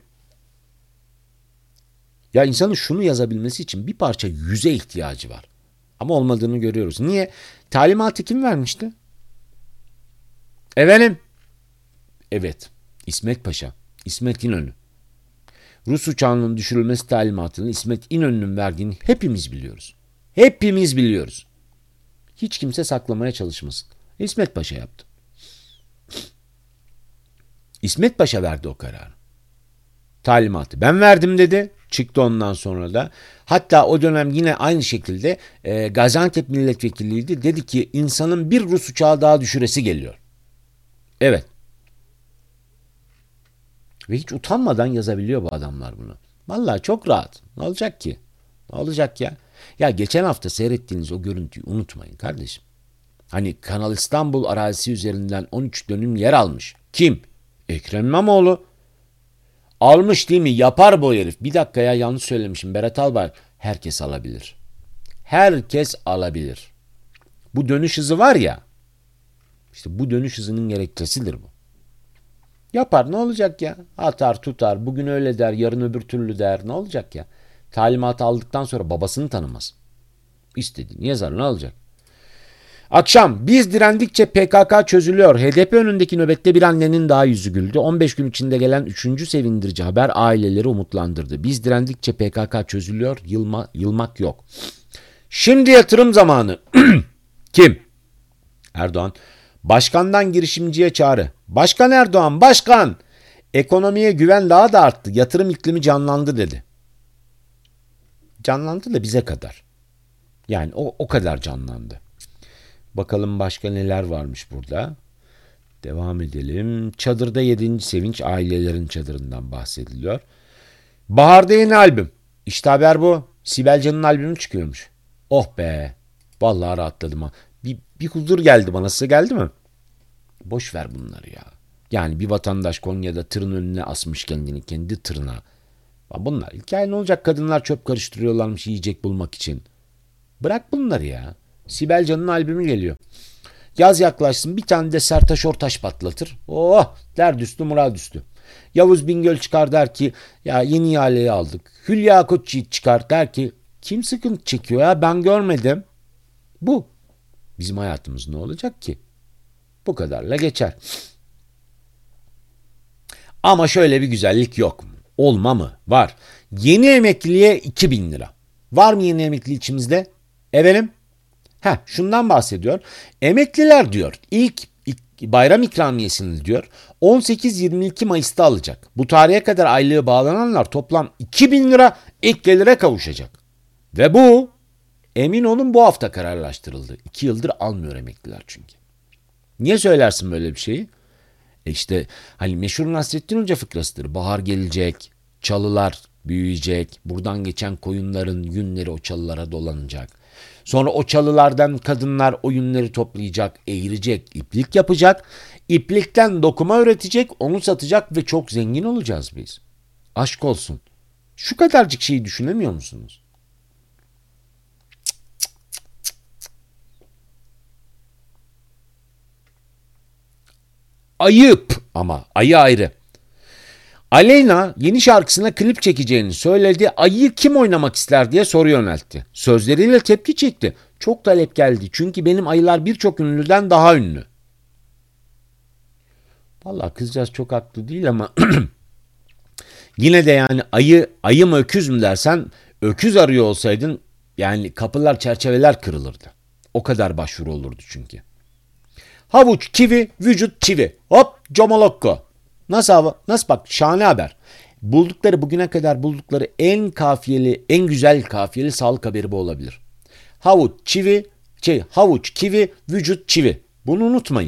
Ya insanın şunu yazabilmesi için bir parça yüze ihtiyacı var. Ama olmadığını görüyoruz. Niye? Talimatı kim vermişti? Efendim? Evet. İsmet Paşa. İsmet İnönü. Rus uçağının düşürülmesi talimatını İsmet İnönü'nün verdiğini hepimiz biliyoruz. Hepimiz biliyoruz. Hiç kimse saklamaya çalışmasın. İsmet Paşa yaptı. İsmet Paşa verdi o kararı. Talimatı ben verdim dedi. Çıktı ondan sonra da. Hatta o dönem yine aynı şekilde Gaziantep milletvekiliydi. Dedi ki insanın bir Rus uçağı daha düşüresi geliyor. Evet. Ve hiç utanmadan yazabiliyor bu adamlar bunu. Vallahi çok rahat. Ne olacak ki? Ne olacak ya? Ya geçen hafta seyrettiğiniz o görüntüyü unutmayın kardeşim. Hani Kanal İstanbul arazisi üzerinden 13 dönüm yer almış. Kim? Ekrem İmamoğlu. Almış değil mi? Yapar bu herif. Bir dakika ya yanlış söylemişim. Berat Albayrak. Herkes alabilir. Herkes alabilir. Bu dönüş hızı var ya. İşte bu dönüş hızının gerekçesidir bu. Yapar ne olacak ya? Atar tutar. Bugün öyle der. Yarın öbür türlü der. Ne olacak ya? Talimatı aldıktan sonra babasını tanımaz. İstediğini yazar ne olacak? Akşam biz direndikçe PKK çözülüyor. HDP önündeki nöbette bir annenin daha yüzü güldü. 15 gün içinde gelen 3. sevindirici haber aileleri umutlandırdı. Biz direndikçe PKK çözülüyor. Yılmak yok. Şimdi yatırım zamanı. Kim? Erdoğan. Başkandan girişimciye çağrı. Başkan Erdoğan, başkan. Ekonomiye güven daha da arttı. Yatırım iklimi canlandı dedi. Canlandı da bize kadar. Yani o kadar canlandı. Bakalım başka neler varmış burada. Devam edelim. Çadırda 7. sevinç, ailelerin çadırından bahsediliyor. Baharda yeni albüm. İşte haber bu. Sibel Can'ın albümü çıkıyormuş. Oh be. Vallahi rahatladım ha. Bir huzur geldi bana. Size geldi mi? Boş ver bunları ya. Yani bir vatandaş Konya'da tırın önüne asmış kendini. Kendi tırına. Bunlar hikaye ne olacak? Kadınlar çöp karıştırıyorlarmış yiyecek bulmak için. Bırak bunları ya. Sibel Can'ın albümü geliyor. Yaz yaklaşsın bir tane de Sertaç Ortaç patlatır. Oh derd üstü mural üstü. Yavuz Bingöl çıkar der ki ya yeni ihaleyi aldık. Hülya Koçyiğit çıkar der ki kim sıkıntı çekiyor ya ben görmedim. Bu. Bizim hayatımız ne olacak ki? Bu kadarla geçer. Ama şöyle bir güzellik yok mu? Olma mı? Var. Yeni emekliliğe 2.000 lira. Var mı yeni emekli içimizde? Efendim? Şundan bahsediyor. Emekliler diyor ilk bayram ikramiyesini diyor 18-22 Mayıs'ta alacak. Bu tarihe kadar aylığı bağlananlar toplam 2.000 lira ek gelire kavuşacak. Ve bu emin olun bu hafta kararlaştırıldı. 2 yıldır almıyor emekliler çünkü. Niye söylersin böyle bir şeyi? İşte hani meşhur Nasrettin Hoca fıkrasıdır. Bahar gelecek, çalılar büyüyecek, buradan geçen koyunların yünleri o çalılara dolanacak. Sonra o çalılardan kadınlar o yünleri toplayacak, eğirecek, iplik yapacak. İplikten dokuma üretecek, onu satacak ve çok zengin olacağız biz. Aşk olsun. Şu kadarcık şeyi düşünemiyor musunuz? Ayıp ama ayı ayrı. Aleyna yeni şarkısına klip çekeceğini söyledi. Ayıyı kim oynamak ister diye soru yöneltti. Sözleriyle tepki çekti. Çok talep geldi çünkü benim ayılar birçok ünlüden daha ünlü. Vallahi kızcağız çok haklı değil ama yine de yani ayı mı öküz mü dersen öküz arıyor olsaydın yani kapılar çerçeveler kırılırdı. O kadar başvuru olurdu çünkü. Havuç, kivi, vücut çivi. Hop comolokko. Nasıl hava? Nasıl bak şahane haber. Bugüne kadar buldukları en kafiyeli, en güzel kafiyeli sağlık haberi bu olabilir. Havuç, kivi, vücut çivi. Bunu unutmayın.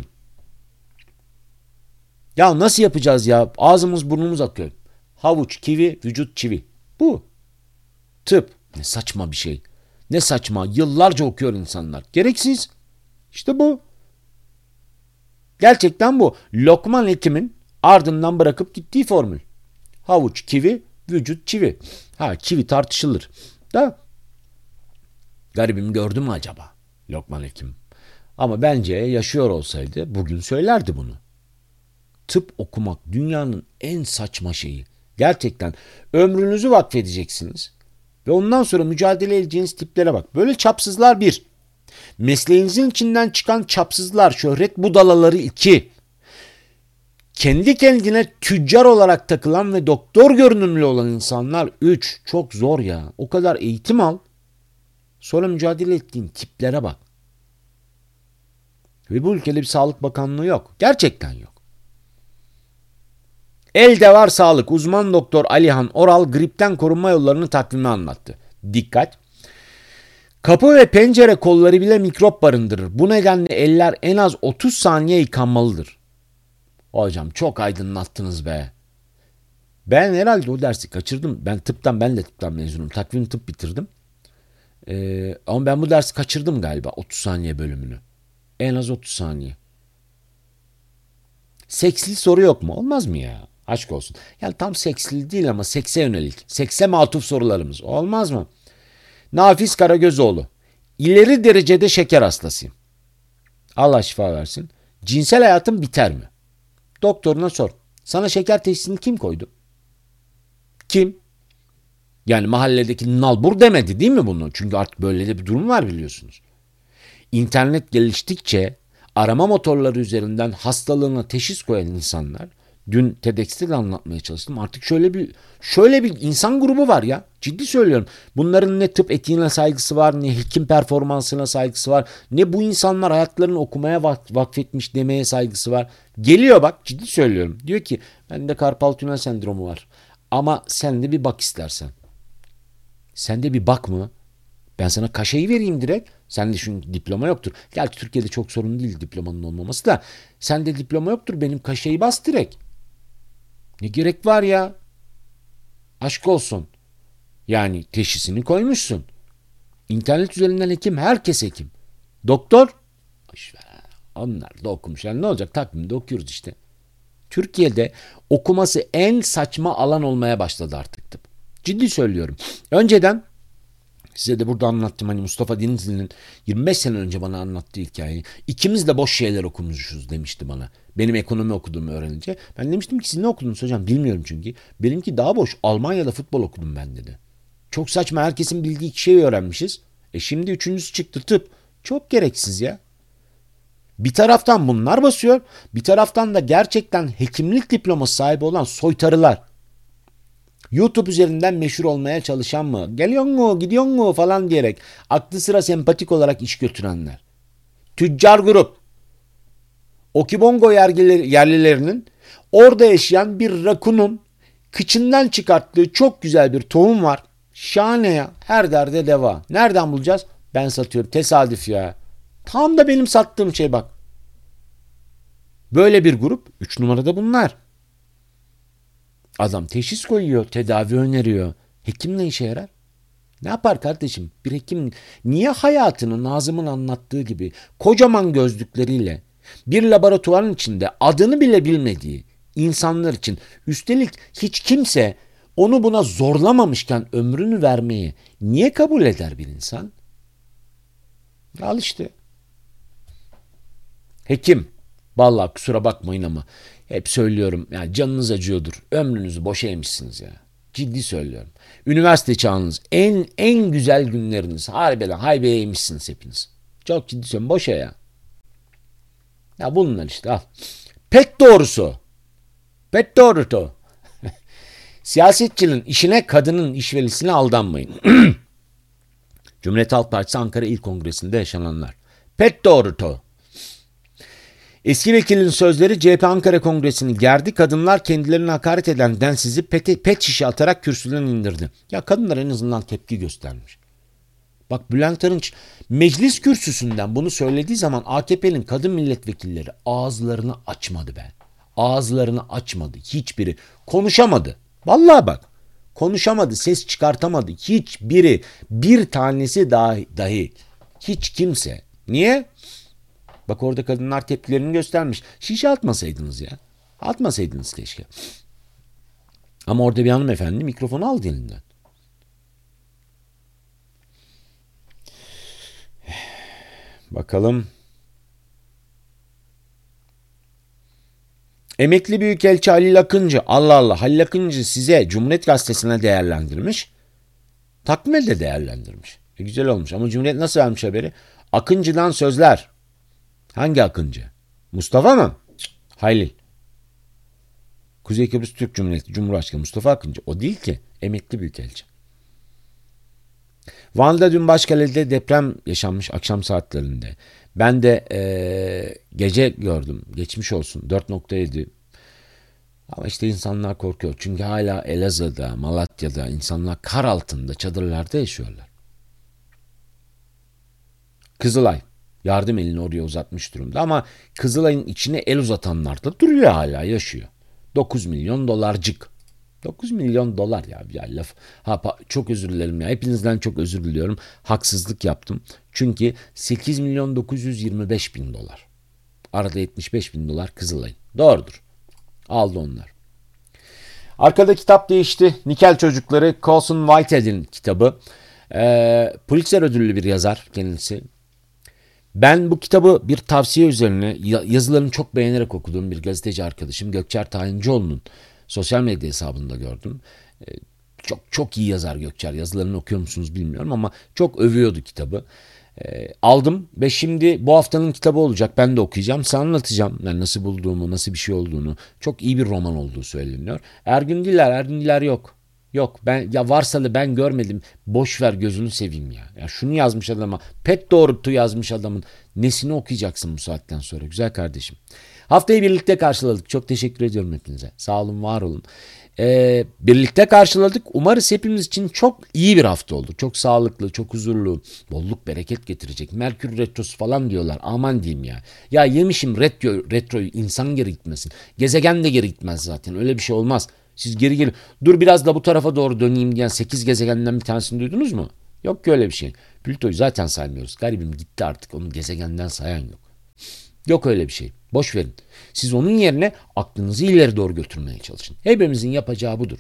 Ya nasıl yapacağız ya? Ağzımız burnumuz akıyor. Havuç, kivi, vücut çivi. Bu. Tıp. Ne saçma bir şey. Ne saçma. Yıllarca okuyor insanlar. Gereksiz. İşte bu. Gerçekten bu. Lokman Hekim'in ardından bırakıp gittiği formül. Havuç, kivi, vücut çivi. Kivi tartışılır. Da garibim gördü mü acaba Lokman Hekim? Ama bence yaşıyor olsaydı bugün söylerdi bunu. Tıp okumak dünyanın en saçma şeyi. Gerçekten ömrünüzü vakfedeceksiniz. Ve ondan sonra mücadele edeceğiniz tiplere bak. Böyle çapsızlar bir. Mesleğinizin içinden çıkan çapsızlar, şöhret budalaları iki. Kendi kendine tüccar olarak takılan ve doktor görünümlü olan insanlar üç. Çok zor ya. O kadar eğitim al. Sonra mücadele ettiğin tiplere bak. Ve bu ülkede bir sağlık bakanlığı yok. Gerçekten yok. Elde var sağlık. Uzman doktor Alihan Oral gripten korunma yollarını takvimi anlattı. Dikkat! Kapı ve pencere kolları bile mikrop barındırır. Bu nedenle eller en az 30 saniye yıkanmalıdır. Hocam çok aydınlattınız be. Ben herhalde o dersi kaçırdım. Ben de tıptan mezunum. Takvim tıp bitirdim. Ama ben bu dersi kaçırdım galiba 30 saniye bölümünü. En az 30 saniye. Seksli soru yok mu? Olmaz mı ya? Aşk olsun. Yani tam seksli değil ama sekse yönelik. Sekse matuf sorularımız. Olmaz mı? Nafiz Karagözoğlu. İleri derecede şeker hastasıyım. Allah şifa versin. Cinsel hayatım biter mi? Doktoruna sor. Sana şeker teşhisini kim koydu? Kim? Yani mahalledeki nalbur demedi değil mi bunu? Çünkü artık böyle de bir durum var biliyorsunuz. İnternet geliştikçe arama motorları üzerinden hastalığına teşhis koyan insanlar, dün TEDx'te de anlatmaya çalıştım. Artık şöyle bir insan grubu var ya. Ciddi söylüyorum. Bunların ne tıp etiğine saygısı var, ne hekim performansına saygısı var, ne bu insanlar hayatlarını okumaya vakfetmiş demeye saygısı var. Geliyor bak, ciddi söylüyorum. Diyor ki bende karpal tünel sendromu var. Ama sen de bir bak istersen. Sen de bir bak mı? Ben sana kaşeyi vereyim direkt. Sende çünkü diploma yoktur. Gerçi Türkiye'de çok sorun değil diplomanın olmaması da. Sende diploma yoktur, benim kaşeyi bas direkt. Ne gerek var ya? Aşk olsun. Yani teşhisini koymuşsun. İnternet üzerinden hekim, herkes hekim. Doktor? Onlar da okumuş. Yani ne olacak? Takvimde okuyoruz işte. Türkiye'de okuması en saçma alan olmaya başladı artık tıp. Ciddi söylüyorum. Önceden size de burada anlattım hani Mustafa Denizli'nin 25 sene önce bana anlattığı hikayeyi. İkimiz de boş şeyler okumuşuz demişti bana. Benim ekonomi okuduğumu öğrenince. Ben demiştim ki siz ne okudunuz hocam? Bilmiyorum çünkü. Benimki daha boş. Almanya'da futbol okudum ben dedi. Çok saçma, herkesin bildiği iki şeyi öğrenmişiz. Şimdi üçüncüsü çıktı tıp. Çok gereksiz ya. Bir taraftan bunlar basıyor. Bir taraftan da gerçekten hekimlik diploması sahibi olan soytarılar. YouTube üzerinden meşhur olmaya çalışan mı? Geliyor mu, gidiyor mu falan diyerek aklı sıra sempatik olarak iş götürenler. Tüccar grup. Okibongo yerlilerinin orada yaşayan bir rakunun kıçından çıkarttığı çok güzel bir tohum var. Şahane ya. Her derde deva. Nereden bulacağız? Ben satıyorum. Tesadüf ya. Tam da benim sattığım şey bak. Böyle bir grup 3 numarada bunlar. Adam teşhis koyuyor, tedavi öneriyor. Hekim ne işe yarar? Ne yapar kardeşim? Bir hekim niye hayatını Nazım'ın anlattığı gibi kocaman gözlükleriyle bir laboratuvarın içinde adını bile bilmediği insanlar için, üstelik hiç kimse onu buna zorlamamışken ömrünü vermeyi niye kabul eder bir insan? Al işte. Hekim. Vallahi kusura bakmayın ama hep söylüyorum. Yani canınız acıyordur. Ömrünüzü boşa yemişsiniz ya. Ciddi söylüyorum. Üniversite çağınız en güzel günleriniz. Harbiden haybeye yemişsiniz hepiniz. Çok ciddi söylüyorum. Boşa ya. Ya bunlar işte al. Pek doğrusu. Pek doğrusu. Siyasetçinin işine kadının işvelisine aldanmayın. Cumhuriyet Halk Partisi Ankara İl Kongresi'nde yaşananlar. Pek doğrusu. Eski vekilin sözleri CHP Ankara Kongresi'ni gerdi. Kadınlar kendilerine hakaret eden densizi pet şişe atarak kürsüden indirdi. Ya kadınlar en azından tepki göstermiş. Bak Bülent Arınç meclis kürsüsünden bunu söylediği zaman AKP'nin kadın milletvekilleri ağızlarını açmadı be. Ağızlarını açmadı. Hiçbiri konuşamadı. Vallahi bak konuşamadı, ses çıkartamadı. Hiçbiri, bir tanesi dahi hiç kimse. Niye? Bak orada kadınlar tepkilerini göstermiş. Şişe atmasaydınız ya. Atmasaydınız keşke. Ama orada bir hanımefendi mikrofonu aldı elinden. Bakalım. Emekli Büyükelçi Halil Akıncı. Allah Allah, Halil Akıncı size Cumhuriyet Gazetesi'ne değerlendirmiş. Takvim'e de değerlendirmiş. Güzel olmuş ama Cumhuriyet nasıl vermiş haberi? Akıncı'dan sözler. Hangi Akıncı? Mustafa mı? Halil. Kuzey Kıbrıs Türk Cumhuriyeti Cumhurbaşkanı Mustafa Akıncı. O değil ki. Emekli Büyükelçi. Van'da dün Başkale'de deprem yaşanmış akşam saatlerinde. Ben de gece gördüm. Geçmiş olsun. 4.7. Ama işte insanlar korkuyor. Çünkü hala Elazığ'da, Malatya'da insanlar kar altında çadırlarda yaşıyorlar. Kızılay yardım elini oraya uzatmış durumda ama Kızılay'ın içine el uzatanlar da duruyor, hala yaşıyor. 9 milyon dolarcık. 9 milyon dolar ya laf. Çok özür dilerim ya. Hepinizden çok özür diliyorum. Haksızlık yaptım. Çünkü 8 milyon 925 bin dolar. Arada 75 bin dolar Kızılay. Doğrudur. Aldı onlar. Arkada kitap değişti. Nikel Çocukları, Colson Whitehead'in kitabı. Pulitzer ödüllü bir yazar kendisi. Ben bu kitabı bir tavsiye üzerine yazılarını çok beğenerek okuduğum bir gazeteci arkadaşım Gökçer Tayincioğlu'nun sosyal medya hesabında gördüm. Çok çok iyi yazar Gökçer. Yazılarını okuyor musunuz bilmiyorum ama çok övüyordu kitabı. Aldım ve şimdi bu haftanın kitabı olacak. Ben de okuyacağım. Sana anlatacağım yani nasıl bulduğumu, nasıl bir şey olduğunu. Çok iyi bir roman olduğu söyleniyor. Ergün Diller yok. Yok ben ya, varsa da ben görmedim. Boş ver, gözünü seveyim ya. Ya şunu yazmış adama. Pet doğrultu yazmış adamın. Nesini okuyacaksın bu saatten sonra güzel kardeşim. Haftayı birlikte karşıladık. Çok teşekkür ediyorum hepinize. Sağ olun, var olun. Birlikte karşıladık. Umarız hepimiz için çok iyi bir hafta oldu. Çok sağlıklı, çok huzurlu, bolluk bereket getirecek. Merkür retrosu falan diyorlar. Aman diyeyim ya. Ya yemişim retroyu, insan geri gitmesin. Gezegen de geri gitmez zaten. Öyle bir şey olmaz. Siz geri gelin. Dur biraz da bu tarafa doğru döneyim diyen 8 gezegenden bir tanesini duydunuz mu? Yok ki öyle bir şey. Plüto'yu zaten saymıyoruz. Garibim gitti artık. Onu gezegenden sayan yok. Yok öyle bir şey. Boş verin. Siz onun yerine aklınızı ileri doğru götürmeye çalışın. Hepimizin yapacağı budur.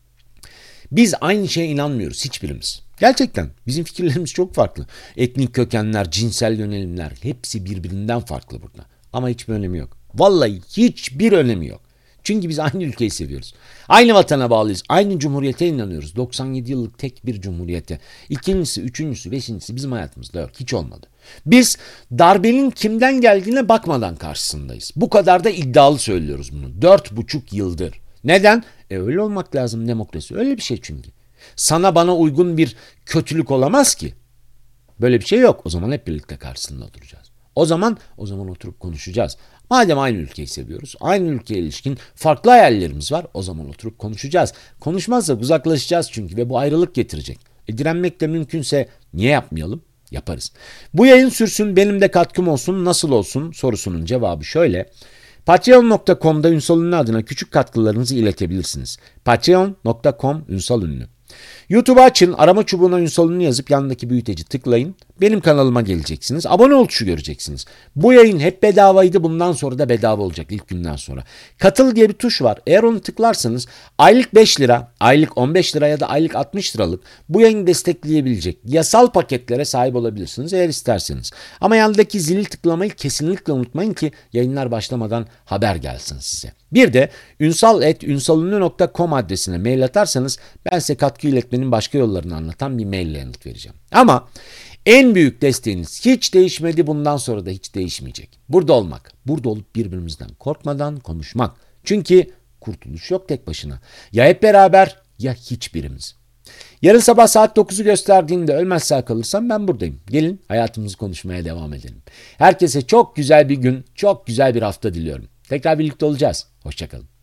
Biz aynı şeye inanmıyoruz hiçbirimiz. Gerçekten bizim fikirlerimiz çok farklı. Etnik kökenler, cinsel yönelimler hepsi birbirinden farklı burada. Ama hiçbir önemi yok. Vallahi hiçbir önemi yok. Çünkü biz aynı ülkeyi seviyoruz. Aynı vatana bağlıyız. Aynı cumhuriyete inanıyoruz. 97 yıllık tek bir cumhuriyete. İkincisi, üçüncüsü, beşincisi bizim hayatımızda yok. Hiç olmadı. Biz darbenin kimden geldiğine bakmadan karşısındayız. Bu kadar da iddialı söylüyoruz bunu. 4,5 yıldır. Neden? Öyle olmak lazım demokrasi. Öyle bir şey çünkü. Sana bana uygun bir kötülük olamaz ki. Böyle bir şey yok. O zaman hep birlikte karşısında duracağız. O zaman oturup konuşacağız. Madem aynı ülkeyi seviyoruz, aynı ülkeye ilişkin farklı hayallerimiz var, o zaman oturup konuşacağız. Konuşmazsak uzaklaşacağız çünkü ve bu ayrılık getirecek. Direnmek de mümkünse niye yapmayalım? Yaparız. Bu yayın sürsün, benim de katkım olsun, nasıl olsun sorusunun cevabı şöyle. Patreon.com'da Ünsal Ünlü adına küçük katkılarınızı iletebilirsiniz. Patreon.com Ünsal Ünlü. YouTube'u açın, arama çubuğuna Ünsal Ünlü yazıp yanındaki büyüteci tıklayın. Benim kanalıma geleceksiniz. Abone ol tuşu göreceksiniz. Bu yayın hep bedavaydı. Bundan sonra da bedava olacak ilk günden sonra. Katıl diye bir tuş var. Eğer onu tıklarsanız aylık 5 lira, aylık 15 lira ya da aylık 60 liralık bu yayını destekleyebilecek yasal paketlere sahip olabilirsiniz eğer isterseniz. Ama yanındaki zili tıklamayı kesinlikle unutmayın ki yayınlar başlamadan haber gelsin size. Bir de ünsal@ünsalünlü.com adresine mail atarsanız ben size katkı iletmenin başka yollarını anlatan bir maille yanıt vereceğim. Ama en büyük desteğiniz hiç değişmedi, bundan sonra da hiç değişmeyecek. Burada olmak, burada olup birbirimizden korkmadan konuşmak. Çünkü kurtuluş yok tek başına. Ya hep beraber ya hiçbirimiz. Yarın sabah saat 9'u gösterdiğinde ölmez sağ kalırsam ben buradayım. Gelin hayatımızı konuşmaya devam edelim. Herkese çok güzel bir gün, çok güzel bir hafta diliyorum. Tekrar birlikte olacağız. Hoşça kalın.